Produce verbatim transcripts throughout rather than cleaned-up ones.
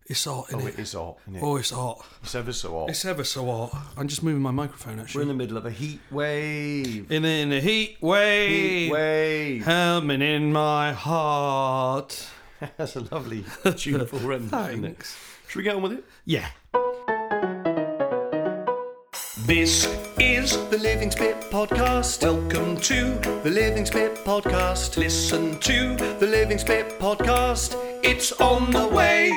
It's hot, isn't Oh, it? it is hot, isn't it? Oh, it's hot. It's ever so hot. It's ever so hot. I'm just moving my microphone, We're actually. in the middle of a heat wave. In, in a heat wave. Heat wave. Helmet in my heart. That's a lovely, tuneful rendition, isn't it? Thanks. Should we get on with it? Yeah. This is the Living Spit Podcast. Welcome to the Living Spit Podcast. Listen to the Living Spit Podcast. It's on the way.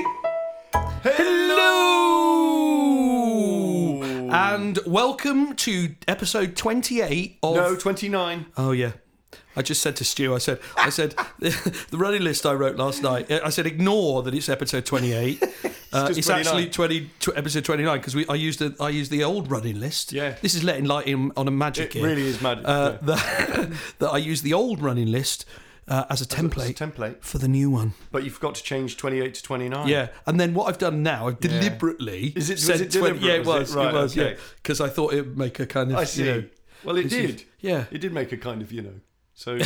Hello! And welcome to episode twenty-eight of... No, twenty-nine. Oh, yeah. I just said to Stu, I said, I said, the running list I wrote last night, I said, ignore that it's episode twenty-eight. Uh, it's just actually twenty, tw- episode twenty-nine because we I used the I used the old running list. Yeah. This is letting light in on a magic It here. really is magic. Uh, yeah. that, that I used the old running list uh, as a template It's a template. for the new one. But you forgot to change twenty-eight to twenty-nine. Yeah, and then what I've done now, I've deliberately Is it- was said it twenty deliberate, Yeah, it was was. it? Right, it was. okay. Yeah, because I thought it would make a kind of. I see. You know, well, it this is- did. yeah. It did make a kind of, you know. So...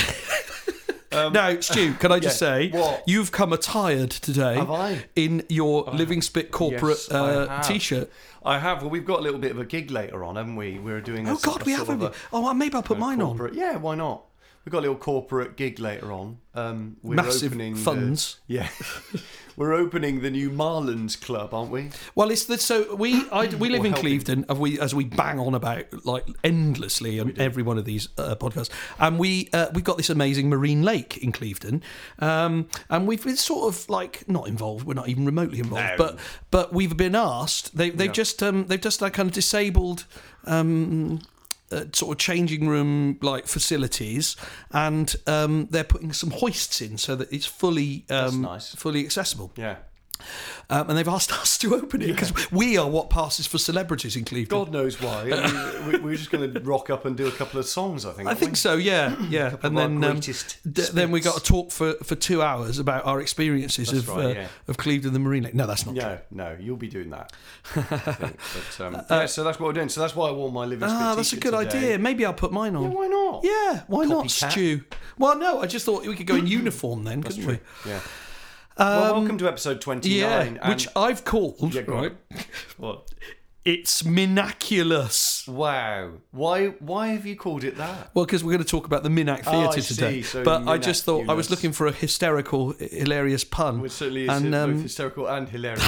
Um, Now, Stu, can I just yeah, say, what? you've come attired today Have I? in your Living Spit corporate Yes, I uh, have. t-shirt. I have. Well, we've got a little bit of a gig later on, haven't we? We're doing a Oh, sort- God, a we sort haven't. of a- Oh, well, maybe I'll put a mine on. corporate- Yeah, why not? We've got a little corporate gig later on. Um, we're Massive opening the- funds. yeah, we're opening the new Marlins Club, aren't we? Well, it's the, so we I, we live Or in helping. Clevedon, as we as we bang on about like endlessly on every one of these uh, podcasts, and we uh, we've got this amazing marine lake in Clevedon, um, and we've been sort of like not involved. We're not even remotely involved, No. but but we've been asked. They they've Yeah. just um, they've just like kind of disabled. Um, Uh, sort of changing room like facilities, and um, they're putting some hoists in so that it's fully um, nice. fully accessible. Yeah. Um, and they've asked us to open it because we are what passes for celebrities in Cleveland. God knows why. I mean, we, we're just going to rock up and do a couple of songs, I think. I aren't think we? so, yeah, yeah. of And our then, um, greatest d- then we got to spits. talk for, for two hours about our experiences That's of right, uh, yeah. of Clevedon the Marine Lake. No, that's not true. No, no, you'll be doing that. I think. But, um, yeah, so that's what we're doing. So that's why I wore my Living Spit Ah, that's a t-shirt good today. idea. Maybe I'll put mine on. Yeah, why not? Yeah, why not, Copycat. Stu? Well, no, I just thought we could go in uniform then, That's couldn't true. we? Yeah. well, welcome to episode twenty-nine. Yeah, and- which I've called, Yeah, go on. right? What? It's Minaculous. Wow. Why Why have you called it that? Well, because we're going to talk about the Minac Oh, Theatre I see. today. So but I just thought I was Minaculous. looking for a hysterical, hilarious pun. Which certainly is and, both um, hysterical and hilarious.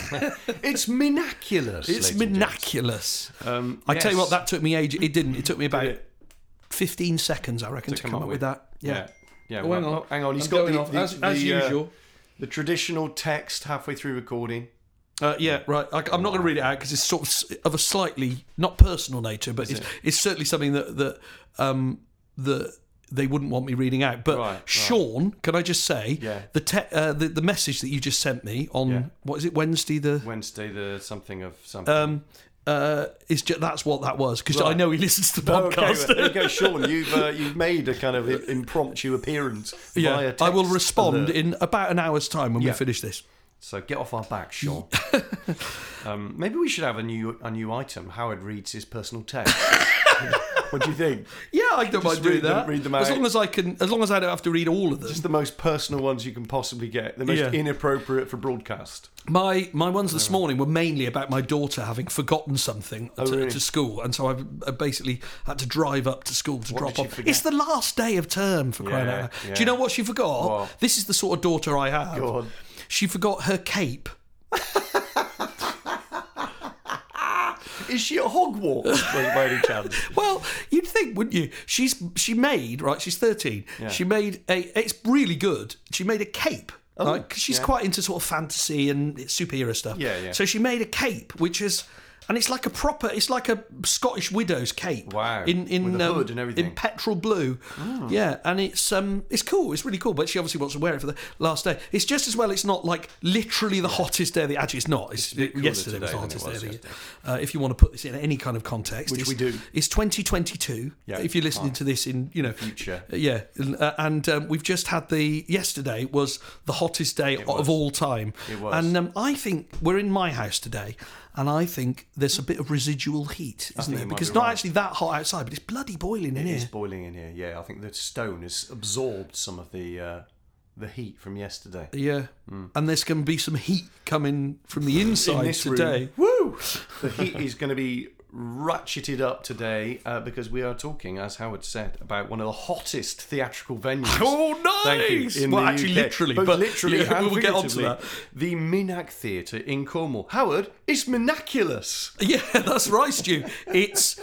It's Minaculous. It's ladies and gents. Minaculous. Um, I tell you yes. what, that took me age. It didn't. It took me about Did it? fifteen seconds, I reckon, to, come, up with that. Yeah. Yeah. Yeah. Oh, well, hang on. oh, hang on. He's I'm got going the, off, the, as, the, as uh, usual. the traditional text halfway through recording. Uh, yeah, right. I, I'm not going to read it out because it's sort of s- of a slightly not personal nature, but Is it's, it? it's certainly something that that um, that they wouldn't want me reading out. But Right, right. Sean, can I just say Yeah. the, te- uh, the the message that you just sent me on Yeah. what is it Wednesday the Wednesday, the something of something. um uh is ju- that's what that was because I Right. know he listens to the Oh, okay, podcast. well, there you go, Sean. You've uh, you've made a kind of impromptu appearance Yeah, via text. I will respond alert. in about an hour's time when Yeah. we finish this. So get off our back, Sean. um, maybe we should have a new a new item. Howard reads his personal text. What do you think? Yeah, I don't Just mind doing read them- that. read them as out. long as I can, as long as I don't have to read all of them. Just the most personal ones you can possibly get. The most Yeah. inappropriate for broadcast. My my ones this morning were mainly about my daughter having forgotten something Oh, to, really? to school, and so I've I basically had to drive up to school to What drop did she off. forget? It's the last day of term for crying Yeah, out loud. yeah. Do you know what she forgot? What? This is the sort of daughter I have. Go on. She forgot her cape. Is she at Hogwarts by any chance? Well, you'd think, wouldn't you? She's she made right. She's thirteen. Yeah. She made a. It's really good. She made a cape. Oh, right? 'Cause she's yeah. quite into sort of fantasy and superhero stuff. Yeah, yeah. So she made a cape, which is. And it's like a proper, it's like a Scottish widow's cape. Wow. In in With a um, hood and everything. in petrol blue. Yeah, and it's um it's cool. It's really cool. But she obviously wants to wear it for the last day. It's just as well. It's not like literally the hottest day of the. Actually, it's not. It's, It's a bit cooler yesterday was the today hottest than day it of was the year. Uh, if you want to put this in any kind of context, Which it's, we do. It's twenty twenty-two. Yeah. If you're listening Ah. to this in you know Future. yeah, uh, and um, we've just had the yesterday was the hottest day was. of all time. It was. And um, I think we're in my house today, and I think there's a bit of residual heat, isn't think there? you might Because be it's not right. actually that hot outside, but it's bloody boiling in It here. is boiling in here. Yeah, I think the stone has absorbed some of the uh, the heat from yesterday. Yeah. Mm. And there's going to be some heat coming from the inside In today. Room. Woo! The heat is going to be ratcheted up today uh, because we are talking, as Howard said, about one of the hottest theatrical venues. Oh, nice! Thank you, in well, the actually, U K. literally, Both but literally yeah, and we'll get on to figuratively. that. The Minack Theatre in Cornwall. Howard, it's minaculous. Yeah, that's right, Stu. It's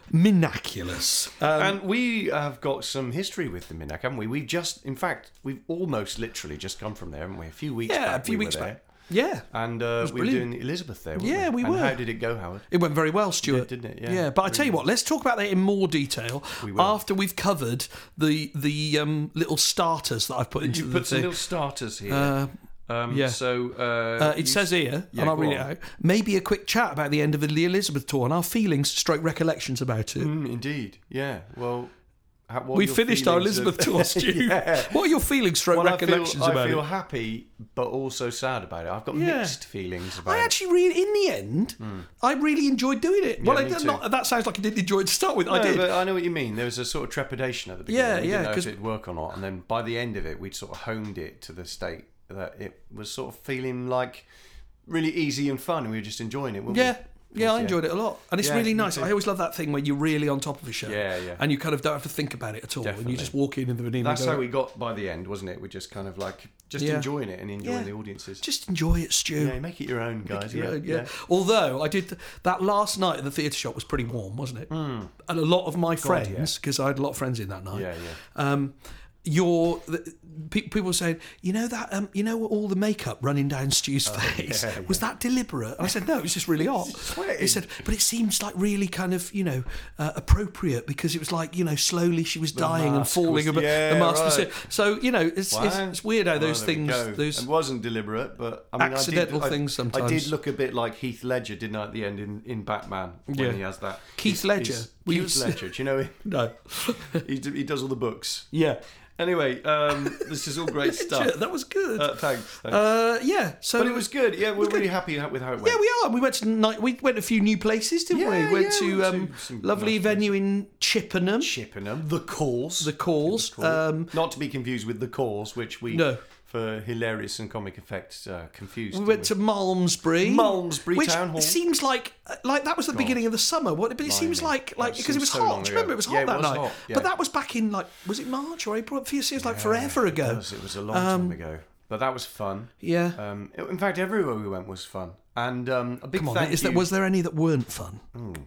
minaculous. Um, and we have got some history with the Minack, haven't we? We've just, in fact, we've almost literally just come from there, haven't we? A few weeks yeah, back. a few we weeks were there. back. Yeah. And uh, we were brilliant. doing Elizabeth there, weren't Yeah, we? we and were. how did it go, Howard? It went very well, Stuart. Yeah, didn't it? Yeah. Yeah, but I tell you what, let's talk about that in more detail We will. after we've covered the the um, little starters that I've put into You the put some thing. little starters here. Uh, um, yeah. So uh, Uh, it you- says here, Yeah, and I'll go read it on. out, maybe a quick chat about the end of the Elizabeth tour and our feelings stroke recollections about it. Mm, indeed. Yeah. Well, how, what are We your finished our feelings Elizabeth of- tour, Stu. Yeah. What are your feelings stroke Well, I recollections feel, about I feel it? happy, but also sad about it. I've got Yeah. mixed feelings about I actually really, in the end, I really enjoyed doing it. well, me I, too. not, that sounds like I didn't enjoy it to start with. it. I No, did. but I know what you mean. There was a sort of trepidation at the beginning. Yeah, we yeah, didn't know 'cause- if it'd work or not. And then by the end of it, we'd sort of honed it to the state that it was sort of feeling like really easy and fun, and we were just enjoying it, weren't Yeah, we? yeah, I enjoyed it a lot, and it's Yeah, really me nice. too. I always love that thing where you're really on top of a show, Yeah, yeah. and you kind of don't have to think about it at all, and Definitely. you just walk in and the That's and go, how we got by the end, wasn't it? We're just kind of like just Yeah. enjoying it and enjoying Yeah. the audiences. just enjoy it, Stu. yeah, make it your own, guys. Yeah, Yeah, yeah. Although I did that last night at the theatre shop was pretty warm, wasn't it? And a lot of my friends, because I had a lot of friends in that night. Yeah, yeah. Um, your the, pe- people were saying, you know that, um, you know, all the makeup running down Stu's face, yeah, was that deliberate? And I said, no, it was just really hot. sweating. He said, but it seems like really kind of, you know, uh, appropriate because it was like, you know, slowly she was dying and mask falling. was- about yeah, the mask was right. it. So you know, it's, it's, Wow. it's weird how Well, those there we things, go. those It wasn't deliberate, but I mean, accidental I did, things I, I sometimes. did look a bit like Heath Ledger, didn't I, at the end in, in Batman when Yeah. he has that. Keith He's- Ledger? he's- Were you Keith s- Ledger. Do you know him? no, he, d- he does all the books. yeah, Anyway, um, this is all great stuff. that was good. Uh, thanks. thanks. Uh, yeah, so but it was good. Yeah, we're was good. really happy with how it went. Yeah, we are. We went to night. We went a few new places, didn't Yeah, we? We went yeah, to we went um, to some lovely nice venue in Chippenham. Chippenham, the Cause. The Cause. Cause. Um, Not to be confused with the Cause, which we, No. for hilarious and comic effects, uh, confused. we went to Malmesbury. Malmesbury which Town Hall. seems like like that was the God. beginning of the summer. What? But it seems Blimey. like like That because it seems was so hot. long Do you remember ago. it was hot Yeah, it that was night? hot, yeah. But that was back in like was it March or April? It feels like forever ago. It was, it was a long Um, time ago. But that was fun. Yeah. Um, in fact, everywhere we went was fun. And um, a big Come on, thank is you. there, was there any that weren't fun?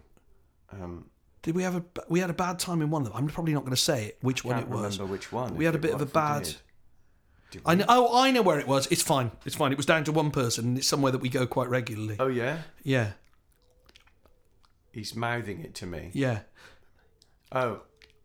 um, Did we have a we had a bad time in one of them? I'm probably not going to say it, which one can't it was. remember which one. We had a if bit it- of a if we bad. did. Did I we? know, oh, I know where it was. It's fine. It's fine. It was down to one person, and it's somewhere that we go quite regularly. Oh, yeah? Yeah, He's mouthing it to me. yeah. Oh.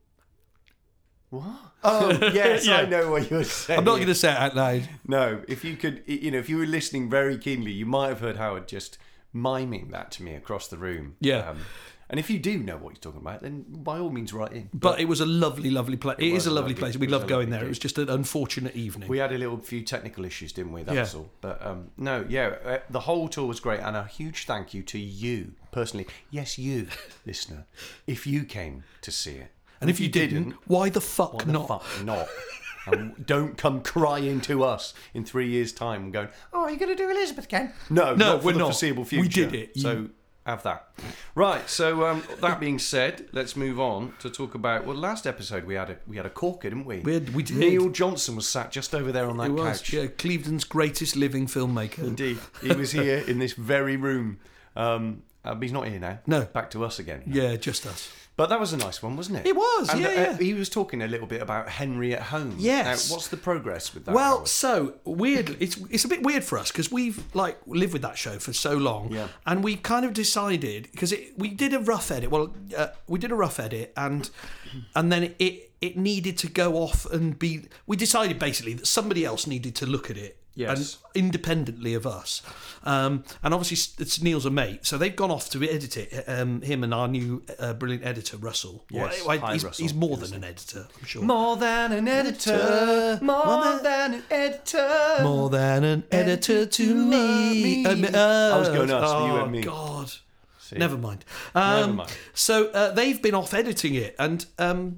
What? Oh, yes, Yeah. I know what you're saying. I'm not going to say it out loud. No, if you could, you know, if you were listening very keenly, you might have heard Howard just miming that to me across the room. Yeah. Um, and if you do know what he's talking about, then by all means, write in. But it was a lovely, lovely place. It, was is a lovely lovely. place. It We was love a going lovely there. It gig. was just an unfortunate evening. We had a little few technical issues, didn't we? That Yeah. was all. But um, no, yeah, uh, the whole tour was great, and a huge thank you to you personally. Yes, you, listener, if you came to see it, and if you didn't, why the fuck why the not? fuck not? And don't come crying to us in three years' time and going, "Oh, are you going to do Elizabeth again?" No, No, not for we're the not. foreseeable We future. did it. So You- have that. Right. So um, that being said, let's move on to talk about. Well, last episode we had a we had a corker, didn't we? We had- we did. Neil Johnson was sat just over there on that It was, couch. yeah, Clevedon's greatest living filmmaker. Indeed, he was here in this very room. Um, uh, but he's not here now. No. Back to us again. Yeah, just us. But that was a nice one, wasn't it? It was, And, yeah, uh, yeah. He was talking a little bit about Henry at home. Yes. Now, what's the progress with that? Well, Howard? so weirdly, it's it's a bit weird for us because we've like lived with that show for so long, Yeah. and we kind of decided because we did a rough edit. Well, uh, we did a rough edit, and and then it, it it needed to go off and be. We decided basically that somebody else needed to look at it. Yes. And independently of us, um, and obviously it's Neil's a mate, so they've gone off to edit it. Um, him and our new uh, brilliant editor Russell. Yes. Well, Hi, he's, Russell. he's more than an editor, I'm sure. More than an editor, more, More than an editor. More than an editor to me. me. Uh, I was going nuts, oh, you and me. God. See? Never mind. Um, Never mind. So uh, they've been off editing it, and um,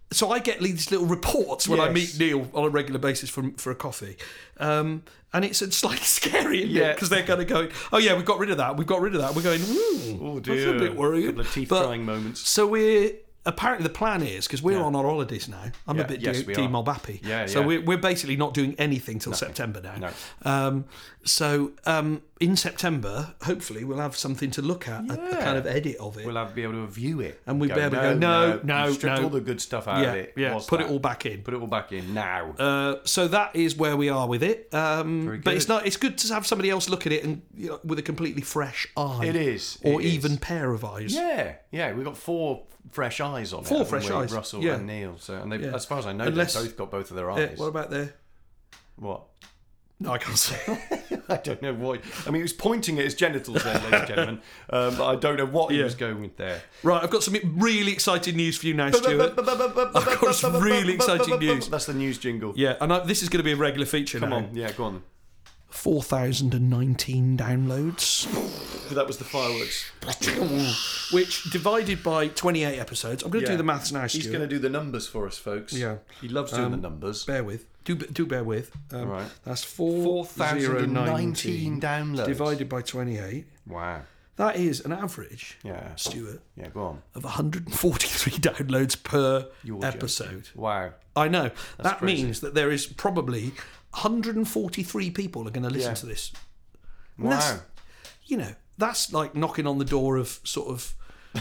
so I get these little reports when I Yes. meet Neil on a regular basis for for a coffee, um, and it's slightly scary, isn't Yeah. Because they're kind of going, "Oh yeah, we've got rid of that. We've got rid of that." We're going, "Ooh, Oh that's dear. a bit worrying." Couple of teeth But- trying moments. So we're apparently the plan is because we're Yeah. on our holidays now. I'm Yeah, a bit yes, de- we are. demob-happy. Yeah, so yeah. we're we're basically not doing anything till September now. No. Um, so um, in September, hopefully, we'll have something to look at, a, a Yeah. kind of edit of it. We'll have, be able to view it. And we'll be able to go, no, no, you stripped no. all the good stuff out yeah, of it. yeah. What's Put that? it all back in. Put it all back in now. Uh, so that is where we are with it. Um, Very but it's good. not. It's good to have somebody else look at it and you know, with a completely fresh eye. It is, or it is. even pair of eyes. Yeah, yeah, we've got four fresh eyes on it. Four haven't fresh we? eyes, Russell yeah. and Neil. So, and they, Yeah. as far as I know, Unless- they've both got both of their Uh, eyes. what about there? What? No, I can't say. I don't know what. I mean, he was pointing at his genitals there, ladies and gentlemen. Um, but I don't know what he Yeah. was going with there. Right, I've got some really exciting news for you now, Stuart. I've got some really exciting news. That's the news jingle. Yeah, and I, this is going to be a regular feature Come now. on, yeah, go on. four thousand nineteen downloads, That was the fireworks. which divided by twenty-eight episodes. I'm going to Yeah. do the maths now, He's Stuart. going to do the numbers for us, folks. Yeah. He loves doing Um, the numbers. Bear with. Do do bear with. Um, Right. That's four four thousand thousand nineteen downloads. divided by twenty-eight. Wow. That is an average, Yeah. Stuart, Yeah, go on. of one hundred forty-three downloads per You're joking. episode. Wow. I know. that crazy. means that there is probably one hundred forty-three people are going to listen Yeah. to this. And Wow. that's, you know, that's like knocking on the door of sort of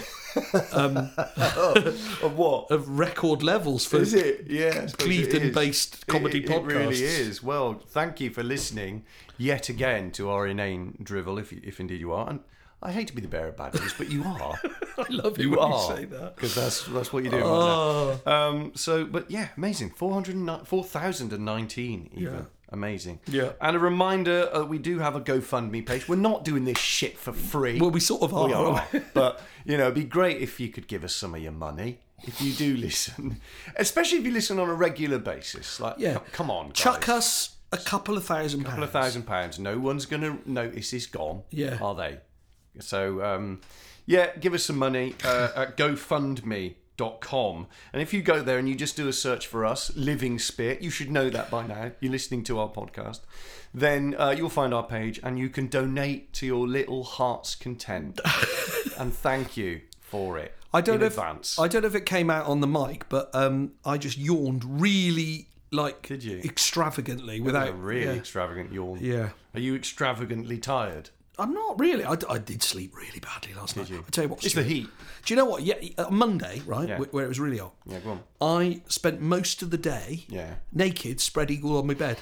Of what? of record levels for Is it? Yeah. I suppose it Clevedon-based is. comedy it, it, It really podcasts. is. Well, thank you for listening yet again to our inane drivel, if if indeed you are. And I hate to be the bearer of bad news, but you are. I love it You when are. you say that. Because that's that's what you do. Oh. Right now. Um. So, but yeah, amazing. four thousand nineteen even. Yeah. Amazing. Yeah. And a reminder, uh, we do have a GoFundMe page. We're not doing this shit for free. Well, we sort of are. We aren't are. we? But, you know, it'd be great if you could give us some of your money. If you do listen. Especially if you listen on a regular basis. Like, Yeah. c- come on, guys. Chuck us a couple of thousand pounds. A couple of thousand pounds. No one's going to notice it's gone. Yeah. Are they? So, um, yeah, give us some money uh, at GoFundMe dot com, and if you go there and you just do a search for us, Living Spit, you should know that by now, you're listening to our podcast, then uh, you'll find our page and you can donate to your little heart's content. And thank you for it I don't in know advance. If, I don't know if it came out on the mic, but um, I just yawned really like Did you? extravagantly That was without a really yeah. extravagant yawn. Yeah. Are you extravagantly tired? I'm not really. I, I did sleep really badly last night. you? I'll tell you what. It's the Stuart. heat. Do you know what? Yeah, on Monday, right, Yeah. wh- where it was really hot. Yeah, go on. I spent most of the day Yeah. naked, spread eagle on my bed.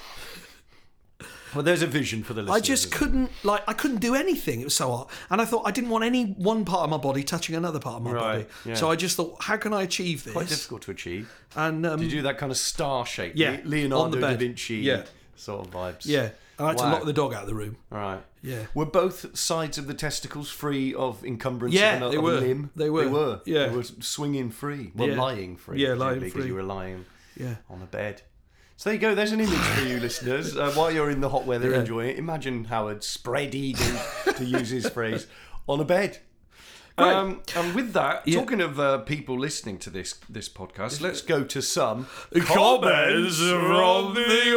Well, there's a vision for the listeners. I just isn't couldn't, like, I couldn't do anything. It was so hot, and I thought I didn't want any one part of my body touching another part of my Right, body. yeah. So I just thought, how can I achieve this? quite difficult to achieve. And um, Did you do that kind of star shape? Yeah, Le- Leonardo on the da bed. Vinci Yeah. sort of vibes. yeah, I had to Wow. lock the dog out of the room. All right. Yeah. Were both sides of the testicles free of encumbrance Yeah, of, an, they of were. a limb? They were. They were. Yeah. They were swinging free. Well, Yeah. lying free. Yeah, lying Because free. you were lying Yeah. on a bed. So there you go. There's an image for you, listeners. Uh, while you're in the hot weather Yeah. enjoying it, imagine Howard spread eagle, to use his phrase, on a bed. Right. Um, and with that, Yeah. talking of uh, people listening to this this podcast, let's go to some Comments from the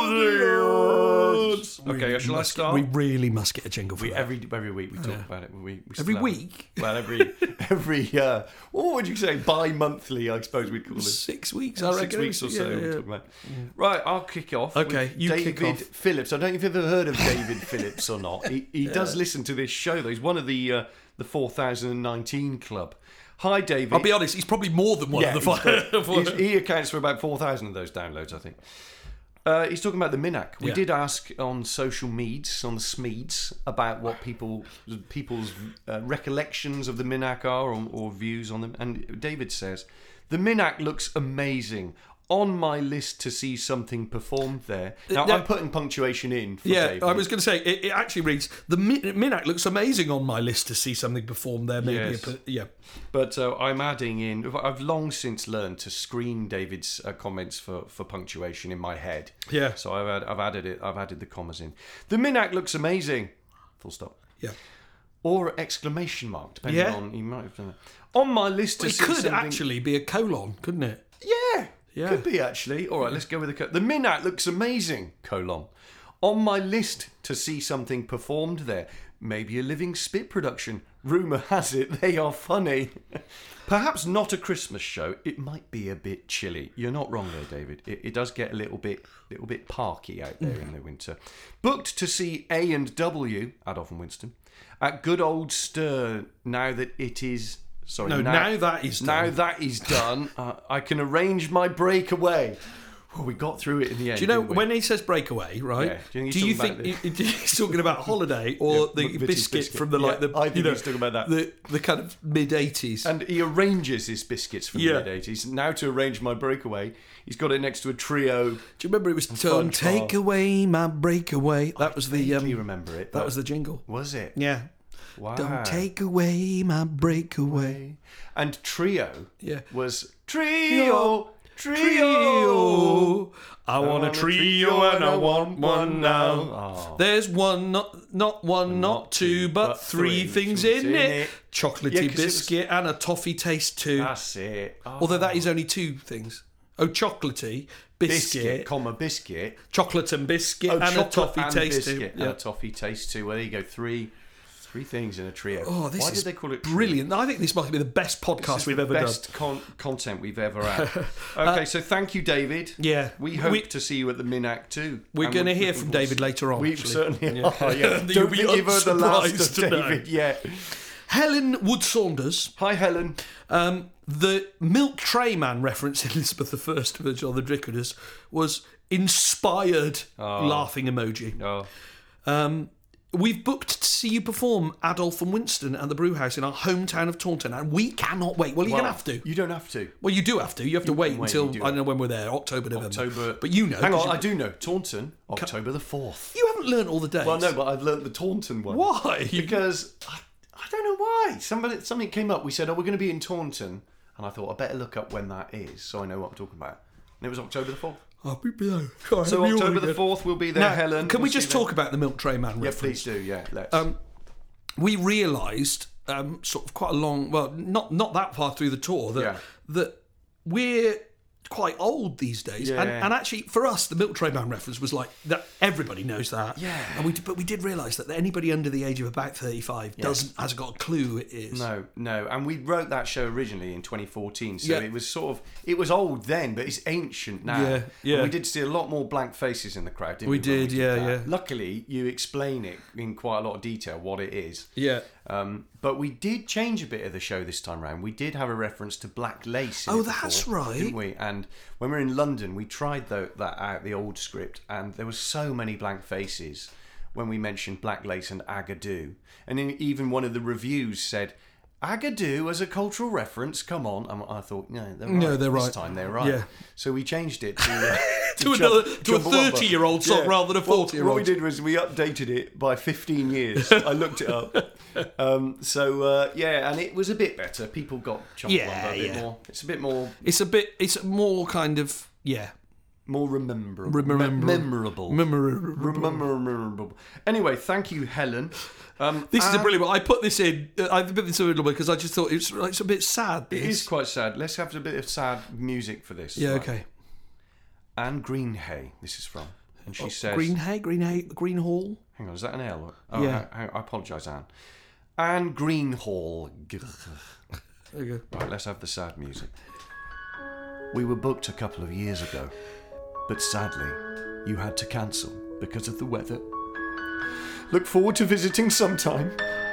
audience. Okay, shall I must- start? We really must get a jingle for We, that. every every week we talk about it. We, we still Every have- week? Well, every every uh, what would you say? Bi-monthly, I suppose we'd call it. Six weeks, I Six reckon. weeks or so. Yeah, we're yeah. talking about. Right, I'll kick off. Okay, with you David kick off. Phillips. I don't know if you've ever heard of David Phillips or not. He he does listen to this show though. He's one of the uh, the four thousand nineteen club. Hi, David. I'll be honest, he's probably more than one Yeah, of the he's five. got- he's- he accounts for about four thousand of those downloads, I think. Uh, he's talking about the Minac. We Yeah. did ask on social medias, on the Smeeds, about what people people's uh, recollections of the Minac are or, or views on them. And David says, the Minac looks amazing. On my list to see something performed there. Now, no. I'm putting punctuation in for Yeah, David. I was going to say, it, it actually reads, the Min- Minac looks amazing on my list to see something performed there. Maybe Yes. a, per- yeah. But uh, I'm adding in. I've long since learned to screen David's uh, comments for, for punctuation in my head. Yeah. So I've, add, I've added it. I've added the commas in. The Minac looks amazing. Full stop. Yeah. Or exclamation mark, depending Yeah. on. He might have done it. On my list to It see could something. actually be a colon, couldn't it? Yeah. Could be, actually. All right, let's go with the... Co- the Minack looks amazing, colon. On my list to see something performed there. Maybe a Living Spit production. Rumour has it they are funny. Perhaps not a Christmas show. It might be a bit chilly. You're not wrong there, David. It, it does get a little bit little bit parky out there in the winter. Booked to see A and W, Adolf and Winston, at good old Stir now that it is... Sorry, No, now, now that is done. Now that is done, uh, I can arrange my breakaway. Well, we got through it in the end. Do you know didn't we? when he says breakaway, right? Yeah. Do you think Do he's you talking think about he- he's talking about Holiday or Yeah, the McVitie's biscuit, biscuit. from the like Yeah, the I think you know, he's talking about that. the the kind of mid eighties? And he arranges his biscuits from Yeah. the mid eighties. Now to arrange my breakaway, he's got it next to a trio. Do you remember it was Fun "Don't Take Bar. Away My Breakaway"? That was the Do um, you remember it? that was the jingle. Was it? Yeah. Wow. Don't take away my breakaway. And trio Yeah. was trio, trio. Trio. I want a want a trio trio and I want one now. Oh. There's one, not not one, not, not two, two, but, but three, three things things in, in it. it. Chocolatey Yeah, 'cause it was- biscuit and a toffee taste too. That's it. Oh. Although that is only two things. Oh, chocolatey, biscuit, biscuit, comma biscuit. chocolate and biscuit, Oh, and a chocolate toffee and taste biscuit too. and a toffee taste too. Well, there you go. Three, three things in a trio. Oh, this Why is did they call it trio? brilliant. I think this must be the best podcast This is we've the ever best con- content we've ever had. Okay, so thank you, David. Yeah. we hope We- to see you at the Minack too. We're And going to we're hear looking from forward David to- later on. We actually. certainly Yeah. are. Yeah. You'll Don't be think you've heard the last unsurprised of to know. David yet. Helen Wood Saunders. Hi, Helen. Um, the milk tray man reference in Elizabeth the First of John the Dricodus was inspired laughing emoji. Oh, Um, we've booked to see you perform Adolf and Winston at the Brewhouse in our hometown of Taunton, and we cannot wait. Well, you're well, going to have to. You don't have to. Well, you do have to. You have to wait can wait, until, you do. I don't know when we're there, October, November. October. But you know. Hang 'cause on, you, I do know. Taunton, October the fourth. You haven't learnt all the days. Well, no, but I've learnt the Taunton one. Why? Because I, I don't know why. Somebody, something came up. We said, "Oh, we're going to be in Taunton," and I thought I better look up when that is so I know what I'm talking about. And it was October the fourth. I'll be below. God, So I'll be all October the again. fourth, we'll be there, Now, Helen. Can we We'll just see you talk about the milk tray man there. Yeah, reference? please do. Yeah, let's. Um, we realised, um, sort of quite a long, well, not not that far through the tour, that Yeah. that we're quite old these days. And, Yeah. and actually, for us, the milk tray man reference was like that. Everybody knows that. Yeah. And we, did- but we did realise that anybody under the age of about thirty-five doesn't hasn't got a clue who it is. No, no, and we wrote that show originally in twenty fourteen, so Yeah. it was sort of it was old then, but it's ancient now. Yeah, yeah. And we did see a lot more blank faces in the crowd, didn't we? We when did, yeah, that? yeah. Luckily, you explain it in quite a lot of detail what it is. Yeah. Um, but we did change a bit of the show this time round. We did have a reference to black lace. In Oh, it that's before, right. didn't we? And when we were in London, we tried tho- that out, the old script, and there were so many blank faces when we mentioned black lace and agadoo. And then even one of the reviews said, "Agadoo as a cultural reference, come on." And I thought, no, they're right. No, they're this right. time they're right. Yeah. So we changed it to, uh, To another- Jump- to a Chumbawamba. thirty-year-old song rather than a Well, forty-year-old. What we did was we updated it by fifteen years. I looked it up. Um, so, uh, yeah, and it was a bit better. People got Chumbawamba Yeah, a bit yeah. more. It's a bit more It's a bit. It's more kind of yeah. more rememberable. Remember- Me- memorable. Memorable. Memorable. Anyway, thank you, Helen. Um, This is a and brilliant one. I put this in. uh, I put this in a little bit because I just thought it's it's a bit sad. It This. is quite sad. Let's have a bit of sad music for this. Yeah. right? Okay. Anne Greenhay, this is from. And she says... Green Hay, Green Hay, Green Hall. Hang on, is that an L? Oh, Yeah. I, I apologise, Anne. Anne Greenhall. There you go. Right, let's have the sad music. We were booked a couple of years ago, but sadly, you had to cancel because of the weather. Look forward to visiting sometime.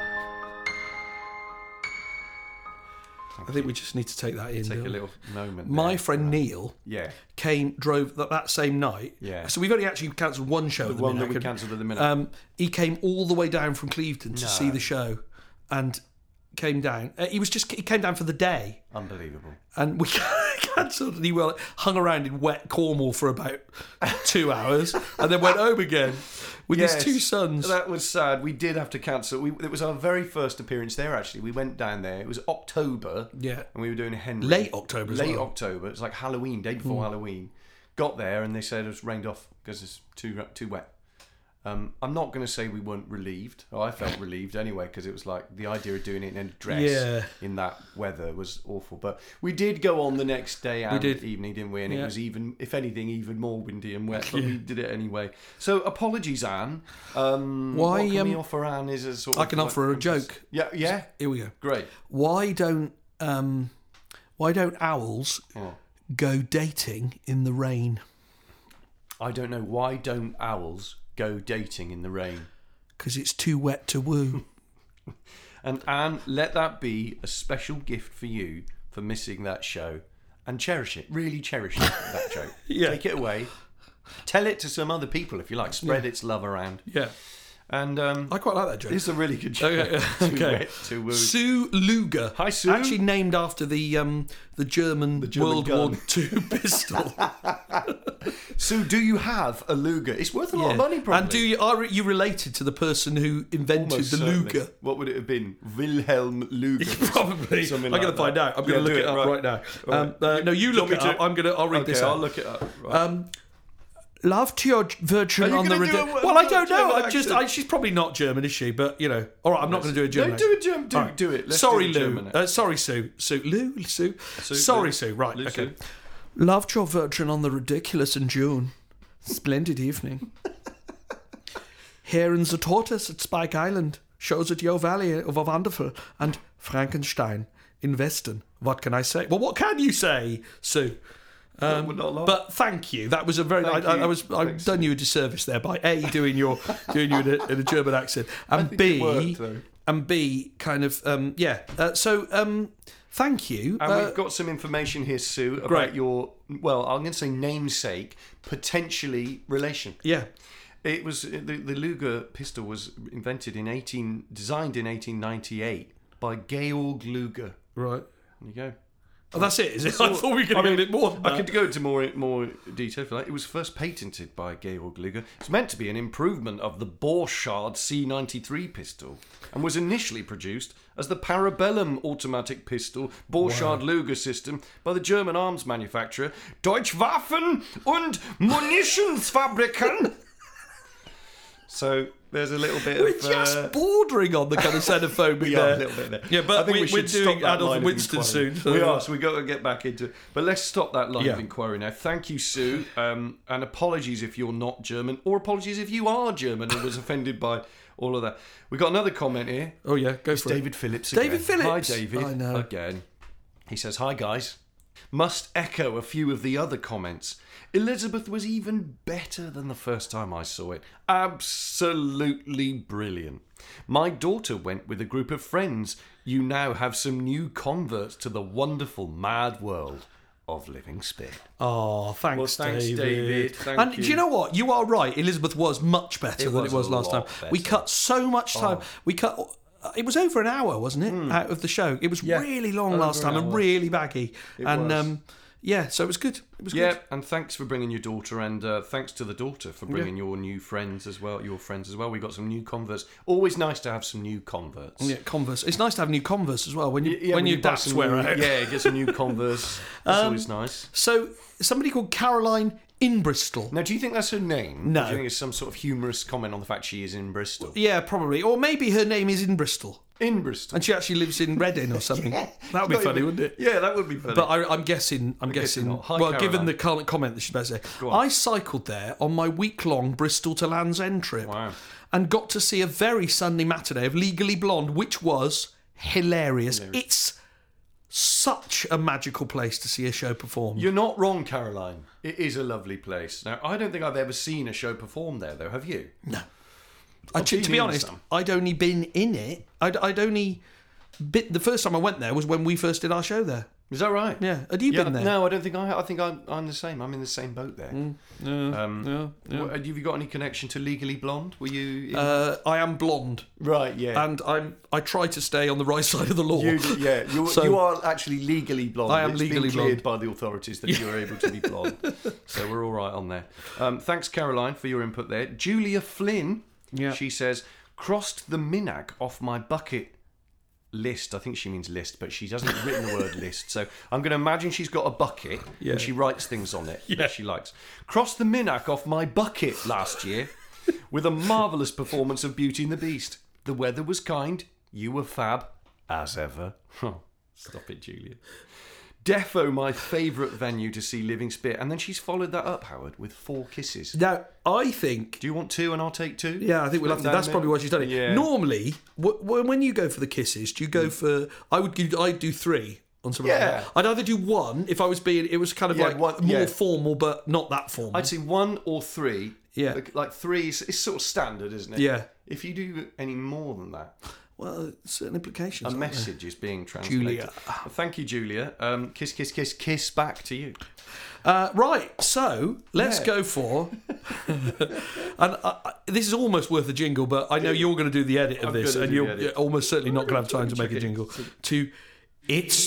I think we just need to take that in. Take don't a we? little moment. My there. friend Neil Yeah. came, drove that, that same night. Yeah. So we've only actually cancelled one show. The at the one minute. that we cancelled at the minute. Um, he came all the way down from Clevedon to No. see the show, and came down. Uh, he was just he came down for the day, Unbelievable. and we cancelled. And he well hung around in wet Cornwall for about two hours, and then went home again with Yes, his two sons. That was sad. We did have to cancel. We, it was our very first appearance there, actually. We went down there. It was October. Yeah. And we were doing a Henry. Late October as Late well. October. It's like Halloween, day before Mm. Halloween. Got there and they said it was rained off because it's too too wet. Um, I'm not going to say we weren't relieved. Oh, I felt relieved anyway, because it was like the idea of doing it in a dress Yeah. in that weather was awful. But we did go on the next day and did. evening, didn't we? And Yeah. it was even, if anything, even more windy and wet. But we did it anyway. So apologies, Anne. Um, Why, What can um, we offer Anne is a sort I of can like- offer her a joke. Yeah, yeah. Here we go. Great. Why don't um, why don't owls Oh. go dating in the rain? I don't know. Why don't owls go dating in the rain? Because it's too wet to woo. And Anne, let that be a special gift for you for missing that show. And cherish it. Really cherish it, that joke. Yeah. Take it away. Tell it to some other people if you like. Spread its love around. Yeah, And um, I quite like that joke. it's a really good joke. Okay, Too okay. wet to woo. Sue Luger. Hi, Sue. Actually named after the um, the German, German World gun. War Two pistol. Sue, do you have a Luger? It's worth a lot of money, probably. And do you are you related to the person who invented Almost the certainly. Luger? What would it have been? Wilhelm Luger. Probably. Something I'm going like to find that. out. I'm Yeah, going to do look it, up right, now. Right. Um, uh, no, you Do look you it want me up. to- I'm going to. I'll read Okay, this I'll out. look it up. Right. Um, love to your virgin Are you on the gonna do ridiculous. a- Well, I don't German know. I just. accent? I, she's probably not German, is she? But you know. All right. I'm not going to do a German. No, do a German. Do, All right. do it. Let's sorry, do a Lou. German Uh, sorry, Sue. Sue. Lou. Sue. Sue, sorry, Lou. Sue. Right. Lou, okay. Sue. Loved your virgin on the ridiculous in June. Splendid evening. Here in the tortoise at Spike Island. Shows at Yo Valley of Wonderful and Frankenstein in Weston. What can I say? Well, what can you say, Sue? Um, Well, not a lot. but thank you. That was a very. I, Thank I, you. I was. I've Thanks. done you a disservice there by a doing your doing you in a, in a German accent, and think b it worked, though. and b kind of um, yeah. Uh, so um, thank you. And Uh, we've got some information here, Sue, about great. your, well, I'm going to say namesake, potentially relation. yeah. It was the, the Luger pistol was invented in eighteen, designed in eighteen ninety-eight by Georg Luger. Right. There you go. Oh, that's it. Is it? I thought we were going to I go a mean, bit more. Than I that. could go into more more detail if you like. It was first patented by Georg Luger. It's meant to be an improvement of the Borchardt C ninety-three pistol and was initially produced as the Parabellum automatic pistol Borchardt Luger system by the German arms manufacturer Deutsche Waffen- und Munitionsfabriken. So there's a little bit We're of... just uh, bordering on the kind of xenophobic we there. are a little bit there. Yeah, but I think we, we should we're stop doing that Adolf line of Winston inquiry. soon. so- We are, so we've got to get back into it. But let's stop that line Yeah. of inquiry now. Thank you, Sue. Um, and apologies if you're not German, or apologies if you are German and was offended by all of that. We got another comment here. Oh yeah, go for David it. Phillips David again. Phillips. Hi, David. I know. Again. He says, hi, guys. Must echo a few of the other comments. Elizabeth was even better than the first time I saw it. Absolutely brilliant. My daughter went with a group of friends. You now have some new converts to the wonderful mad world of Living Spit. Oh, thanks, Well, thanks, David. David. Thank and you. do you know what? You are right. Elizabeth was much better It than was it was a last time. lot We better. cut so much time. Oh. We cut. It was over an hour, wasn't it, out of the show? It was Hmm. Yeah, really long over last an time and hour. really baggy. It and was. um, yeah, so it was good. It was Yeah, good. and thanks for bringing your daughter, and uh, thanks to the daughter for bringing your new friends as well. Your friends as well. We got some new converts. Always nice to have some new converts. Yeah, Converse. It's nice to have new Converse as well when you Yeah, when, you buy daps some wear new- out. Yeah, get some new Converse. That's Um, always nice. So somebody called Caroline in Bristol. Now, do you think that's her name? No. Do you think it's some sort of humorous comment on the fact she is in Bristol? Yeah, probably. Or maybe her name is in Bristol In Bristol. and she actually lives in Reading or something. That would be Not funny, even- wouldn't it? Yeah, that would be funny. But I, I'm guessing. I'm guessing guessing. not. Hi, well, Caroline. given the current comment that she's about to say, Go on. I cycled there on my week-long Bristol to Land's End trip, Wow. and got to see a very Sunday matinee of Legally Blonde, which was hilarious. It's such a magical place to see a show performed. You're not wrong, Caroline. It is a lovely place. Now, I don't think I've ever seen a show performed there, though. Have you? No. I, I've to, been to be in honest, some. I'd only been in it. I'd, I'd only bit the first time I went there was when we first did our show there. Is that right? Yeah, had you Yeah, been there? No, I don't think I. I think I'm, I'm the same. I'm in the same boat there. Yeah, Um, yeah, yeah. Wha- Have you got any connection to Legally Blonde? Were you? In... Uh, I am blonde, right. Yeah. and I'm. I try to stay on the right side of the law. You, yeah, you're, So- you are actually legally blonde. I am It's legally been cleared by the authorities that you're able to be blonde. So we're all right on there. Um, thanks, Caroline, for your input there. Julia Flynn, Yeah. she says, crossed the Minag off my bucket list. I think she means list, but she hasn't written the word list. So I'm going to imagine she's got a bucket and she writes things on it Yeah. that she likes. Crossed the Minag off my bucket last year. with a marvellous performance of Beauty and the Beast. The weather was kind. You were fab, as ever. Oh, stop it, Julia. Defo, my favourite venue to see Living Spit. And then she's followed that up, Howard, with Four Kisses. Now, I think... Do you want two and I'll take two? Yeah, I think we'll have to. That's probably why she's done it. Yeah. Normally, w- w- when you go for the kisses, do you go for... I would give, I'd do three on something Yeah. like that. I'd either do one, if I was being... It was kind of Yeah, like one- more yeah. formal, but not that formal. I'd say one or three. Yeah. Like, like three is, is sort of standard, isn't it? Yeah. If you do any more than that, Well, certain implications. a aren't there? message is being translated. Julia. Well, thank you, Julia. Um, kiss, kiss, kiss, kiss back to you. Uh, right, so let's Yeah. go for... and I, I, this is almost worth a jingle, but I know you're going to do the edit of I'm this, gonna and do you're the edit. you're almost certainly not going to have time to make a Check it. jingle. To It's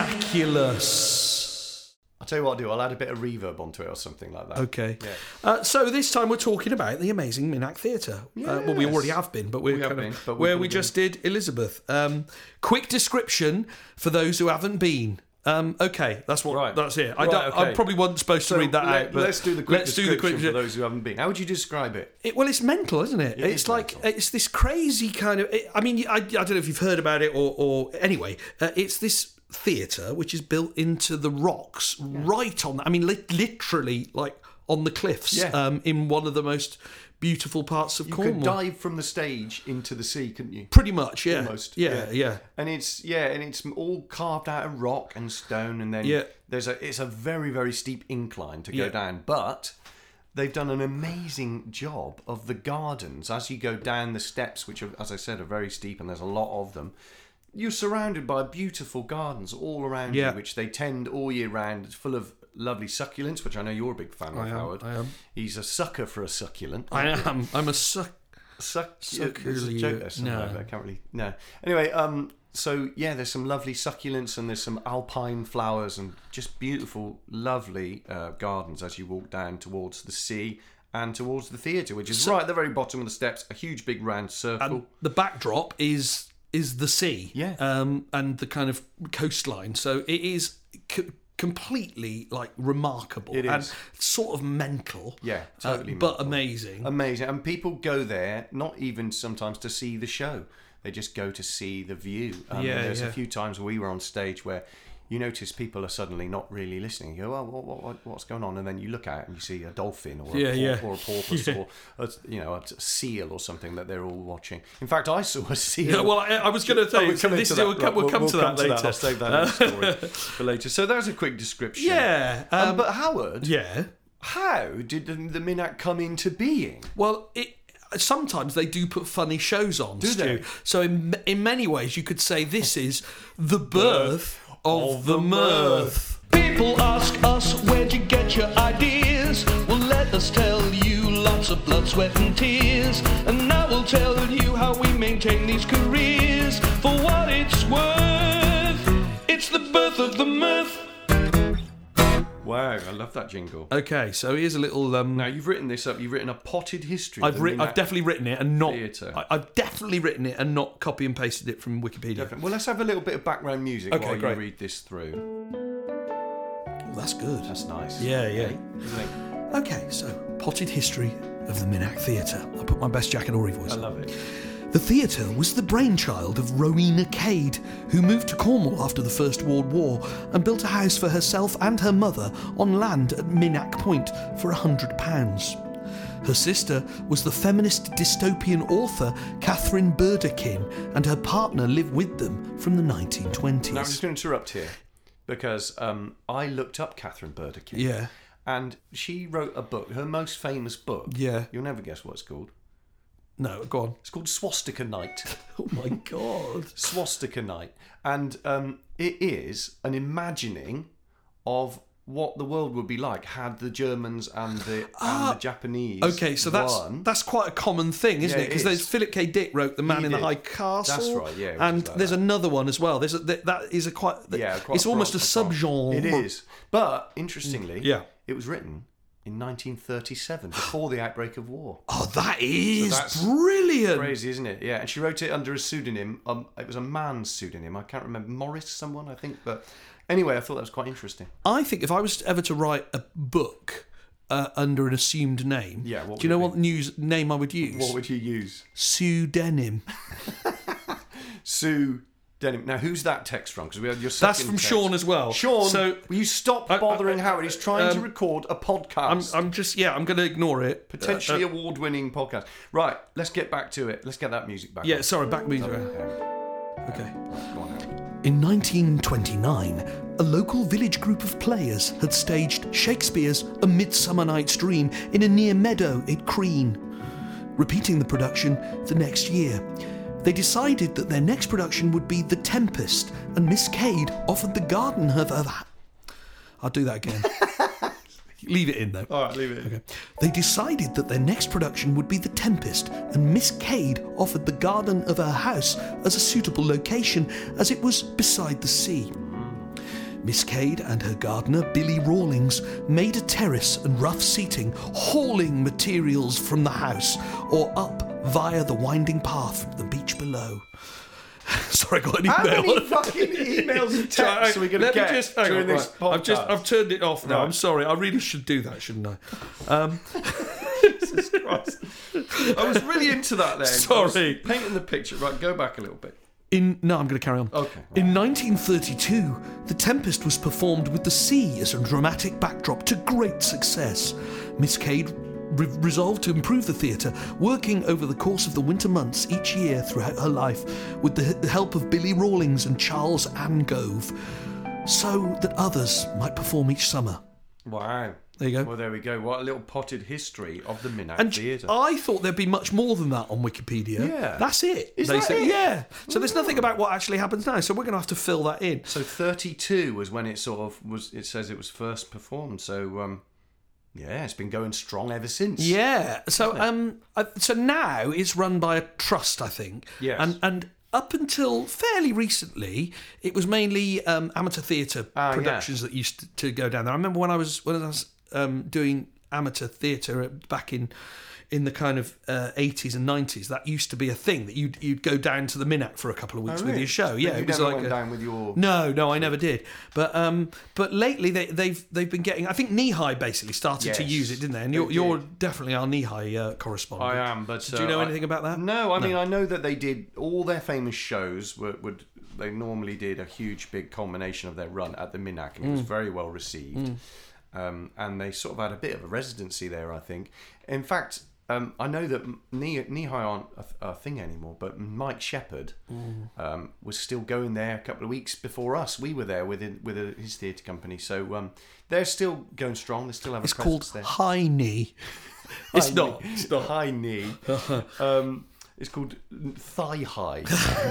Minaculous. I'll tell you what I'll do. I'll add a bit of reverb onto it or something like that. Okay. Yeah. Uh, so this time we're talking about the amazing Minack Theatre. Uh, well, we Yes. already have been, but we're We have kind been, of but we're where gonna we be- just did Elizabeth. Um, quick description for those who haven't been. Um, okay, that's what. Right. That's it. I, Right, don't, I okay. probably wasn't supposed to So read that let, out. But let's do the quick let's do description the quick. for those who haven't been. How would you describe it? It, well, it's mental, isn't it? It it's is like mental. it's this crazy kind of. It, I mean, I, I don't know if you've heard about it or, or anyway. Uh, it's this theatre which is built into the rocks, right on. I mean, li- literally, like on the cliffs, Yeah. um, in one of the most beautiful parts of You Cornwall. could dive from the stage into the sea, couldn't you? Pretty much, yeah. Almost, Yeah, yeah. yeah. And it's yeah, and it's all carved out of rock and stone, and then Yeah. there's a it's a very very steep incline to go Yeah. down, but they've done an amazing job of the gardens as you go down the steps, which are, as I said, are very steep, and there's a lot of them. You're surrounded by beautiful gardens all around Yeah. you, which they tend all year round. It's full of lovely succulents, which I know you're a big fan of, I am, Howard. I am. He's a sucker for a succulent. I am. I'm a suck. Suck, Succulent. there's a joke there somewhere, No. but I can't really. No. Anyway, um, so yeah, there's some lovely succulents and there's some alpine flowers and just beautiful, lovely uh, gardens as you walk down towards the sea and towards the theatre, which is right at the very bottom of the steps. A huge, big round circle. And the backdrop is is the sea, Yeah. um, and the kind of coastline. So it is c- completely like remarkable It and is. sort of mental. Yeah, uh, totally but mental. amazing. Amazing. And people go there not even sometimes to see the show. They just go to see the view. Um, Yeah, there's yeah. a few times where we were on stage where you notice people are suddenly not really listening. You go, oh, what, what, what, what's going on? And then you look out and you see a dolphin or a, Yeah, por- yeah. or a porpoise Yeah. or a, you know a seal or something that they're all watching. In fact, I saw a seal. Yeah, well, I, I was going to Oh, say we'll come this into is, we'll, that. come, we'll Right, come to that later. I'll save that as a story for later. So that's a quick description. Yeah, um, Um, but Howard, yeah. how did the, the Minack come into being? Well, it. Sometimes they do put funny shows on, Do Stu. they? So in in many ways, you could say this is the birth of, of the the mirth. People ask us, where'd you get your ideas? Well, let us tell you, lots of blood, sweat and tears. And now we'll tell you how we maintain these careers. For what it's worth, it's the birth of the mirth. Wow, I love that jingle. Okay, so here's a little. Um, Now you've written this up. You've written a potted history. I've of the written. I've Minack definitely written it and not. Theatre. I, I've definitely written it and not copy and pasted it from Wikipedia. Definitely. Well, let's have a little bit of background music Okay, while great. you read this through. Oh, that's good. That's nice. Yeah, yeah. Okay, isn't it? Okay, so potted history of the Minack Theatre. I'll put my best Jack and Ori voice I on. love it. The theatre was the brainchild of Rowena Cade, who moved to Cornwall after the First World War and built a house for herself and her mother on land at Minack Point for a hundred pounds. Her sister was the feminist dystopian author Catherine Burdekin, and her partner lived with them from the nineteen twenties. Now I'm just going to interrupt here because um, I looked up Catherine Burdekin. Yeah. And she wrote a book, her most famous book. Yeah. You'll never guess what it's called. No, go on. It's called Swastika Night. Oh my God. Swastika Night. And um, it is an imagining of what the world would be like had the Germans and the, and the Japanese Okay, so that's won. that's quite a common thing, isn't Yeah, it? it Because is. there's Philip K. Dick wrote The Man He in the did. High Castle. That's right, yeah, which And is like there's that. another one as well. There's a, that that is a quite. Yeah, quite it's almost a broad- subgenre. It is. But interestingly, Yeah. it was written in nineteen thirty-seven, before the outbreak of war. Oh, that is that's brilliant. Crazy, isn't it? Yeah, and she wrote it under a pseudonym. Um, it was a man's pseudonym. I can't remember. Morris someone, I think. But anyway, I thought that was quite interesting. I think if I was ever to write a book uh, under an assumed name. Yeah, what Do you would know it what news name I would use? What would you use? Sue Denim. Sue Denim. Now, who's that text from? Because we had your That's second from text. Sean as well. Sean, So will you stop I- bothering I- Howard? He's trying to um, record a I'm, podcast. I'm just yeah. I'm going to ignore it. Potentially Uh, uh, award-winning podcast. Right, let's get back to it. Let's get that music back. yeah. on. Sorry. Back music. Okay. Okay. Go on, Howard. In nineteen twenty-nine, a local village group of players had staged Shakespeare's A Midsummer Night's Dream in a near meadow at Crean. Repeating the production the next year, they decided that their next production would be The Tempest, and Miss Cade offered the garden of her... I'll do that again. Leave it in, though. All right, leave it. Okay. They decided that their next production would be The Tempest, and Miss Cade offered the garden of her house as a suitable location, as it was beside the sea. Miss Cade and her gardener, Billy Rawlings, made a terrace and rough seating, hauling materials from the house or up via the winding path from the beach below. Sorry, I got an email. How many fucking emails and texts are we going to Let me get just, hang during on, this right. I've just podcast? I've turned it off now. Right. I'm sorry. I really should do that, shouldn't I? Um, Jesus Christ. I was really into that then. I was Sorry. painting the picture. Right, go back a little bit. In no, I'm going to carry on. Okay. In nineteen thirty-two, The Tempest was performed with the sea as a dramatic backdrop to great success. Miss Cade re- resolved to improve the theatre, working over the course of the winter months each year throughout her life, with the, the help of Billy Rawlings and Charles Angove, so that others might perform each summer. Wow. There you go. Well, there we go. What a little potted history of the Minack And Theatre. I thought there'd be much more than that on Wikipedia. Yeah. That's it. Is they that say, it? Yeah. So there's nothing about what actually happens now. So we're going to have to fill that in. So thirty-two was when it sort of was. It says it was first performed. So um, yeah, it's been going strong ever since. Yeah. So um, uh, so now it's run by a trust, I think. Yes. And and up until fairly recently, it was mainly um, amateur theatre Ah, productions that used to, to go down there. I remember when I was when I was um, doing amateur theatre back in. in the kind of uh, eighties and nineties, that used to be a thing that you'd you'd go down to the Minack for a couple of weeks Oh, with really? your show. Yeah, you it was never like went a, down with your. No, no, I never did. But um, but lately they, they've they've been getting. I think Knee High basically started to Yes, use it, didn't they? And they you're, you're did. definitely our Knee High uh, correspondent. I am, but do you know uh, anything I, about that? No, I mean I know that they did all their famous shows. Were, would they normally did a huge big culmination of their run at the Minack, and it Mm. was very well received. Um, and they sort of had a bit of a residency there, I think. In fact. Um, I know that knee, knee high aren't a, a thing anymore, but Mike Shepherd um, was still going there a couple of weeks before us. We were there with it, with a, his theatre company, so um, they're still going strong. They still have It's a presence called there. High Knee. It's High not. knee. It's not. High knee. um, it's called thigh high.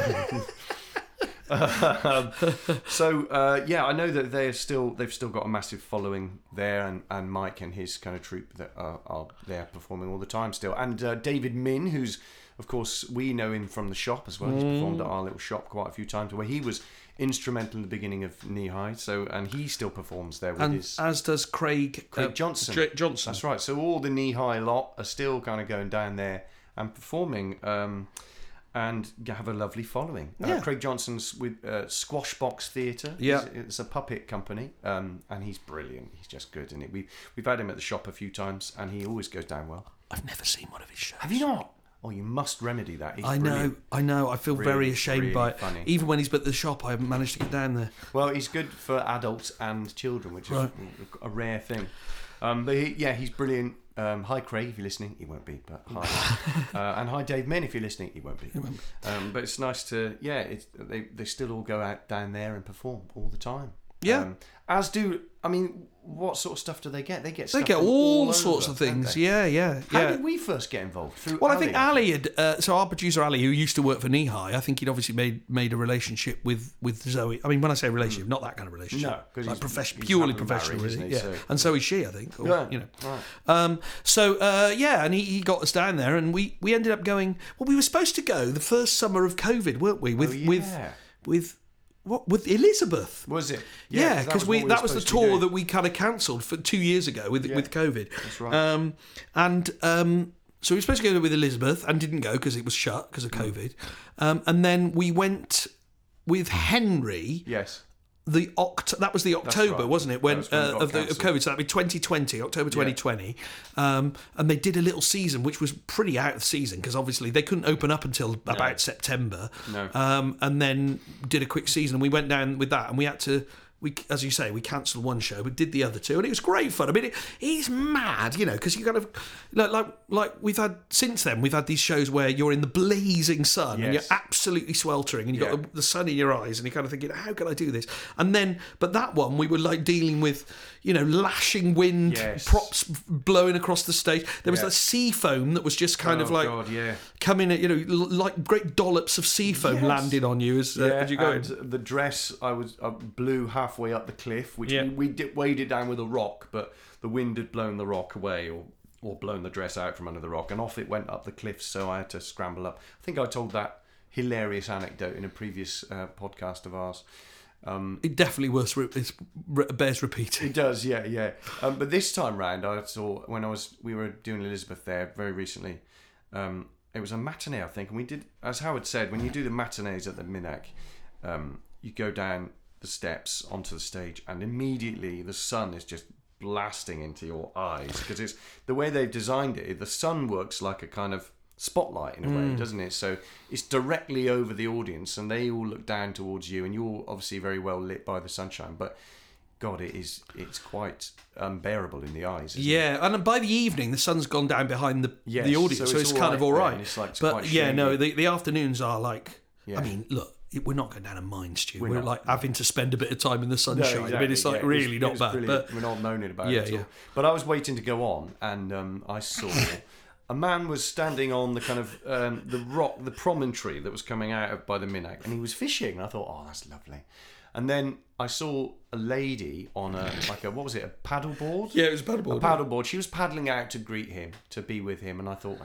um, so uh, yeah, I know that they're still they've still got a massive following there, and, and Mike and his kind of troupe that are, are there performing all the time still, and uh, David Min, who's of course we know him from the shop as well. He's performed at our little shop quite a few times, where he was instrumental in the beginning of Knee High. So and he still performs there with And his. as does Craig, Craig uh, Johnson. J- Johnson. That's right. So all the Knee High lot are still kind of going down there and performing, um, and have a lovely following. Yeah. Uh, Craig Johnson's with uh, Squash Box Theatre. Yeah. He's- it's a puppet company, um, and he's brilliant. He's just good, and we we've had him at the shop a few times, and he always goes down well. I've never seen one of his shows. Have you not? Oh, you must remedy that. He's I know, brilliant. I know. I feel Really, very ashamed really by it. funny. Even when he's at the shop, I haven't managed to get down there. Well, he's good for adults and children, which is Right. a rare thing. Um, but he, yeah, he's brilliant. Um, hi, Craig, if you're listening. He won't be, but hi. uh, and hi, Dave Min, if you're listening. He won't be. Um, but it's nice to, yeah, it's, they, they still all go out down there and perform all the time. Yeah. Um, as do, I mean, what sort of stuff do they get? They get They stuff get from all over, sorts of don't things. they? Yeah, yeah, How yeah. did we first get involved? Through Well, I think Ali? Ali had. Uh, so our producer Ali, who used to work for Knee High, I think he'd obviously made made a relationship with, with Zoe. I mean, when I say relationship, not that kind of relationship. No, 'cause like he's- profession, he's purely happily professional, married, really. isn't Yeah, he? So- and so is she, I think. Or, Yeah, you know. right. Um, so uh, yeah, and he, he got us down there, and we, we ended up going. Well, we were supposed to go the first summer of COVID, weren't we? With Oh, yeah. with with what with Elizabeth. Was it? Yeah, that because was we what were that was the supposed to be tour doing. that we kind of cancelled for two years ago with with COVID. That's right. Um, and um, so we were supposed to go with Elizabeth and didn't go because it was shut because of Mm. COVID. Um, and then we went with Henry Yes. the Oct- that was the October, right. wasn't it? When, That was when it uh, got of the of cancelled. COVID, so that'd be twenty twenty, October twenty twenty, um, and they did a little season which was pretty out of season because obviously they couldn't open up until about September, No. um, and then did a quick season. And we went down with that, and we had to. We, as you say, we cancelled one show, but did the other two, and it was great fun. I mean, it, it's mad, you know, because you kind of like, like like we've had since then. We've had these shows where you're in the blazing sun and you're Yes. absolutely sweltering, and you've Yeah. got the, the sun in your eyes, and you're kind of thinking, how can I do this? And then, but that one we were like dealing with, you know, lashing wind, Yes. props blowing across the stage. There was Yeah. that sea foam that was just kind oh, of like God, yeah. coming, at, you know, l- like great dollops of sea foam Yes. landing on you as, uh, Yeah, as you go and in. the dress I was I blew halfway up the cliff, which Yeah. we, we did, weighed it down with a rock, but the wind had blown the rock away, or or blown the dress out from under the rock, and off it went up the cliff. So I had to scramble up. I think I told that hilarious anecdote in a previous uh, podcast of ours. Um, It definitely worth re- it's, re- bears repeating. It does, yeah, yeah. Um, but this time round, I saw when I was we were doing Elizabeth there very recently. Um, it was a matinee, I think, and we did, as Howard said, when you do the matinees at the Minack, um, you go down the steps onto the stage, and immediately the sun is just blasting into your eyes because it's the way they've designed it. The sun works like a kind of spotlight in a way, doesn't it? So it's directly over the audience, and they all look down towards you, and you're obviously very well lit by the sunshine, but God, it is it's quite unbearable in the eyes, isn't it? Yeah, and by the evening, the sun's gone down behind the Yes, the audience, so so it's it's, all kind of right all then. right. It's like it's but quite yeah, no, shady. the, the afternoons are like. Yeah. I mean, look, it, we're not going down a mine stew. We're We're, not, like no. having to spend a bit of time in the No, sunshine. I mean, it's exactly, like yeah. really It was- not it was bad. brilliant. But we're not moaning about Yeah, it at yeah. all. But I was waiting to go on, and um, I saw a man was standing on the kind of um, the rock, the promontory that was coming out of by the Minack, and he was fishing. And I thought, oh, that's lovely. And then I saw a lady on a like a what was it, a paddle board? yeah, it was a paddleboard. a paddle board. She was paddling out to greet him, to be with him, and I thought,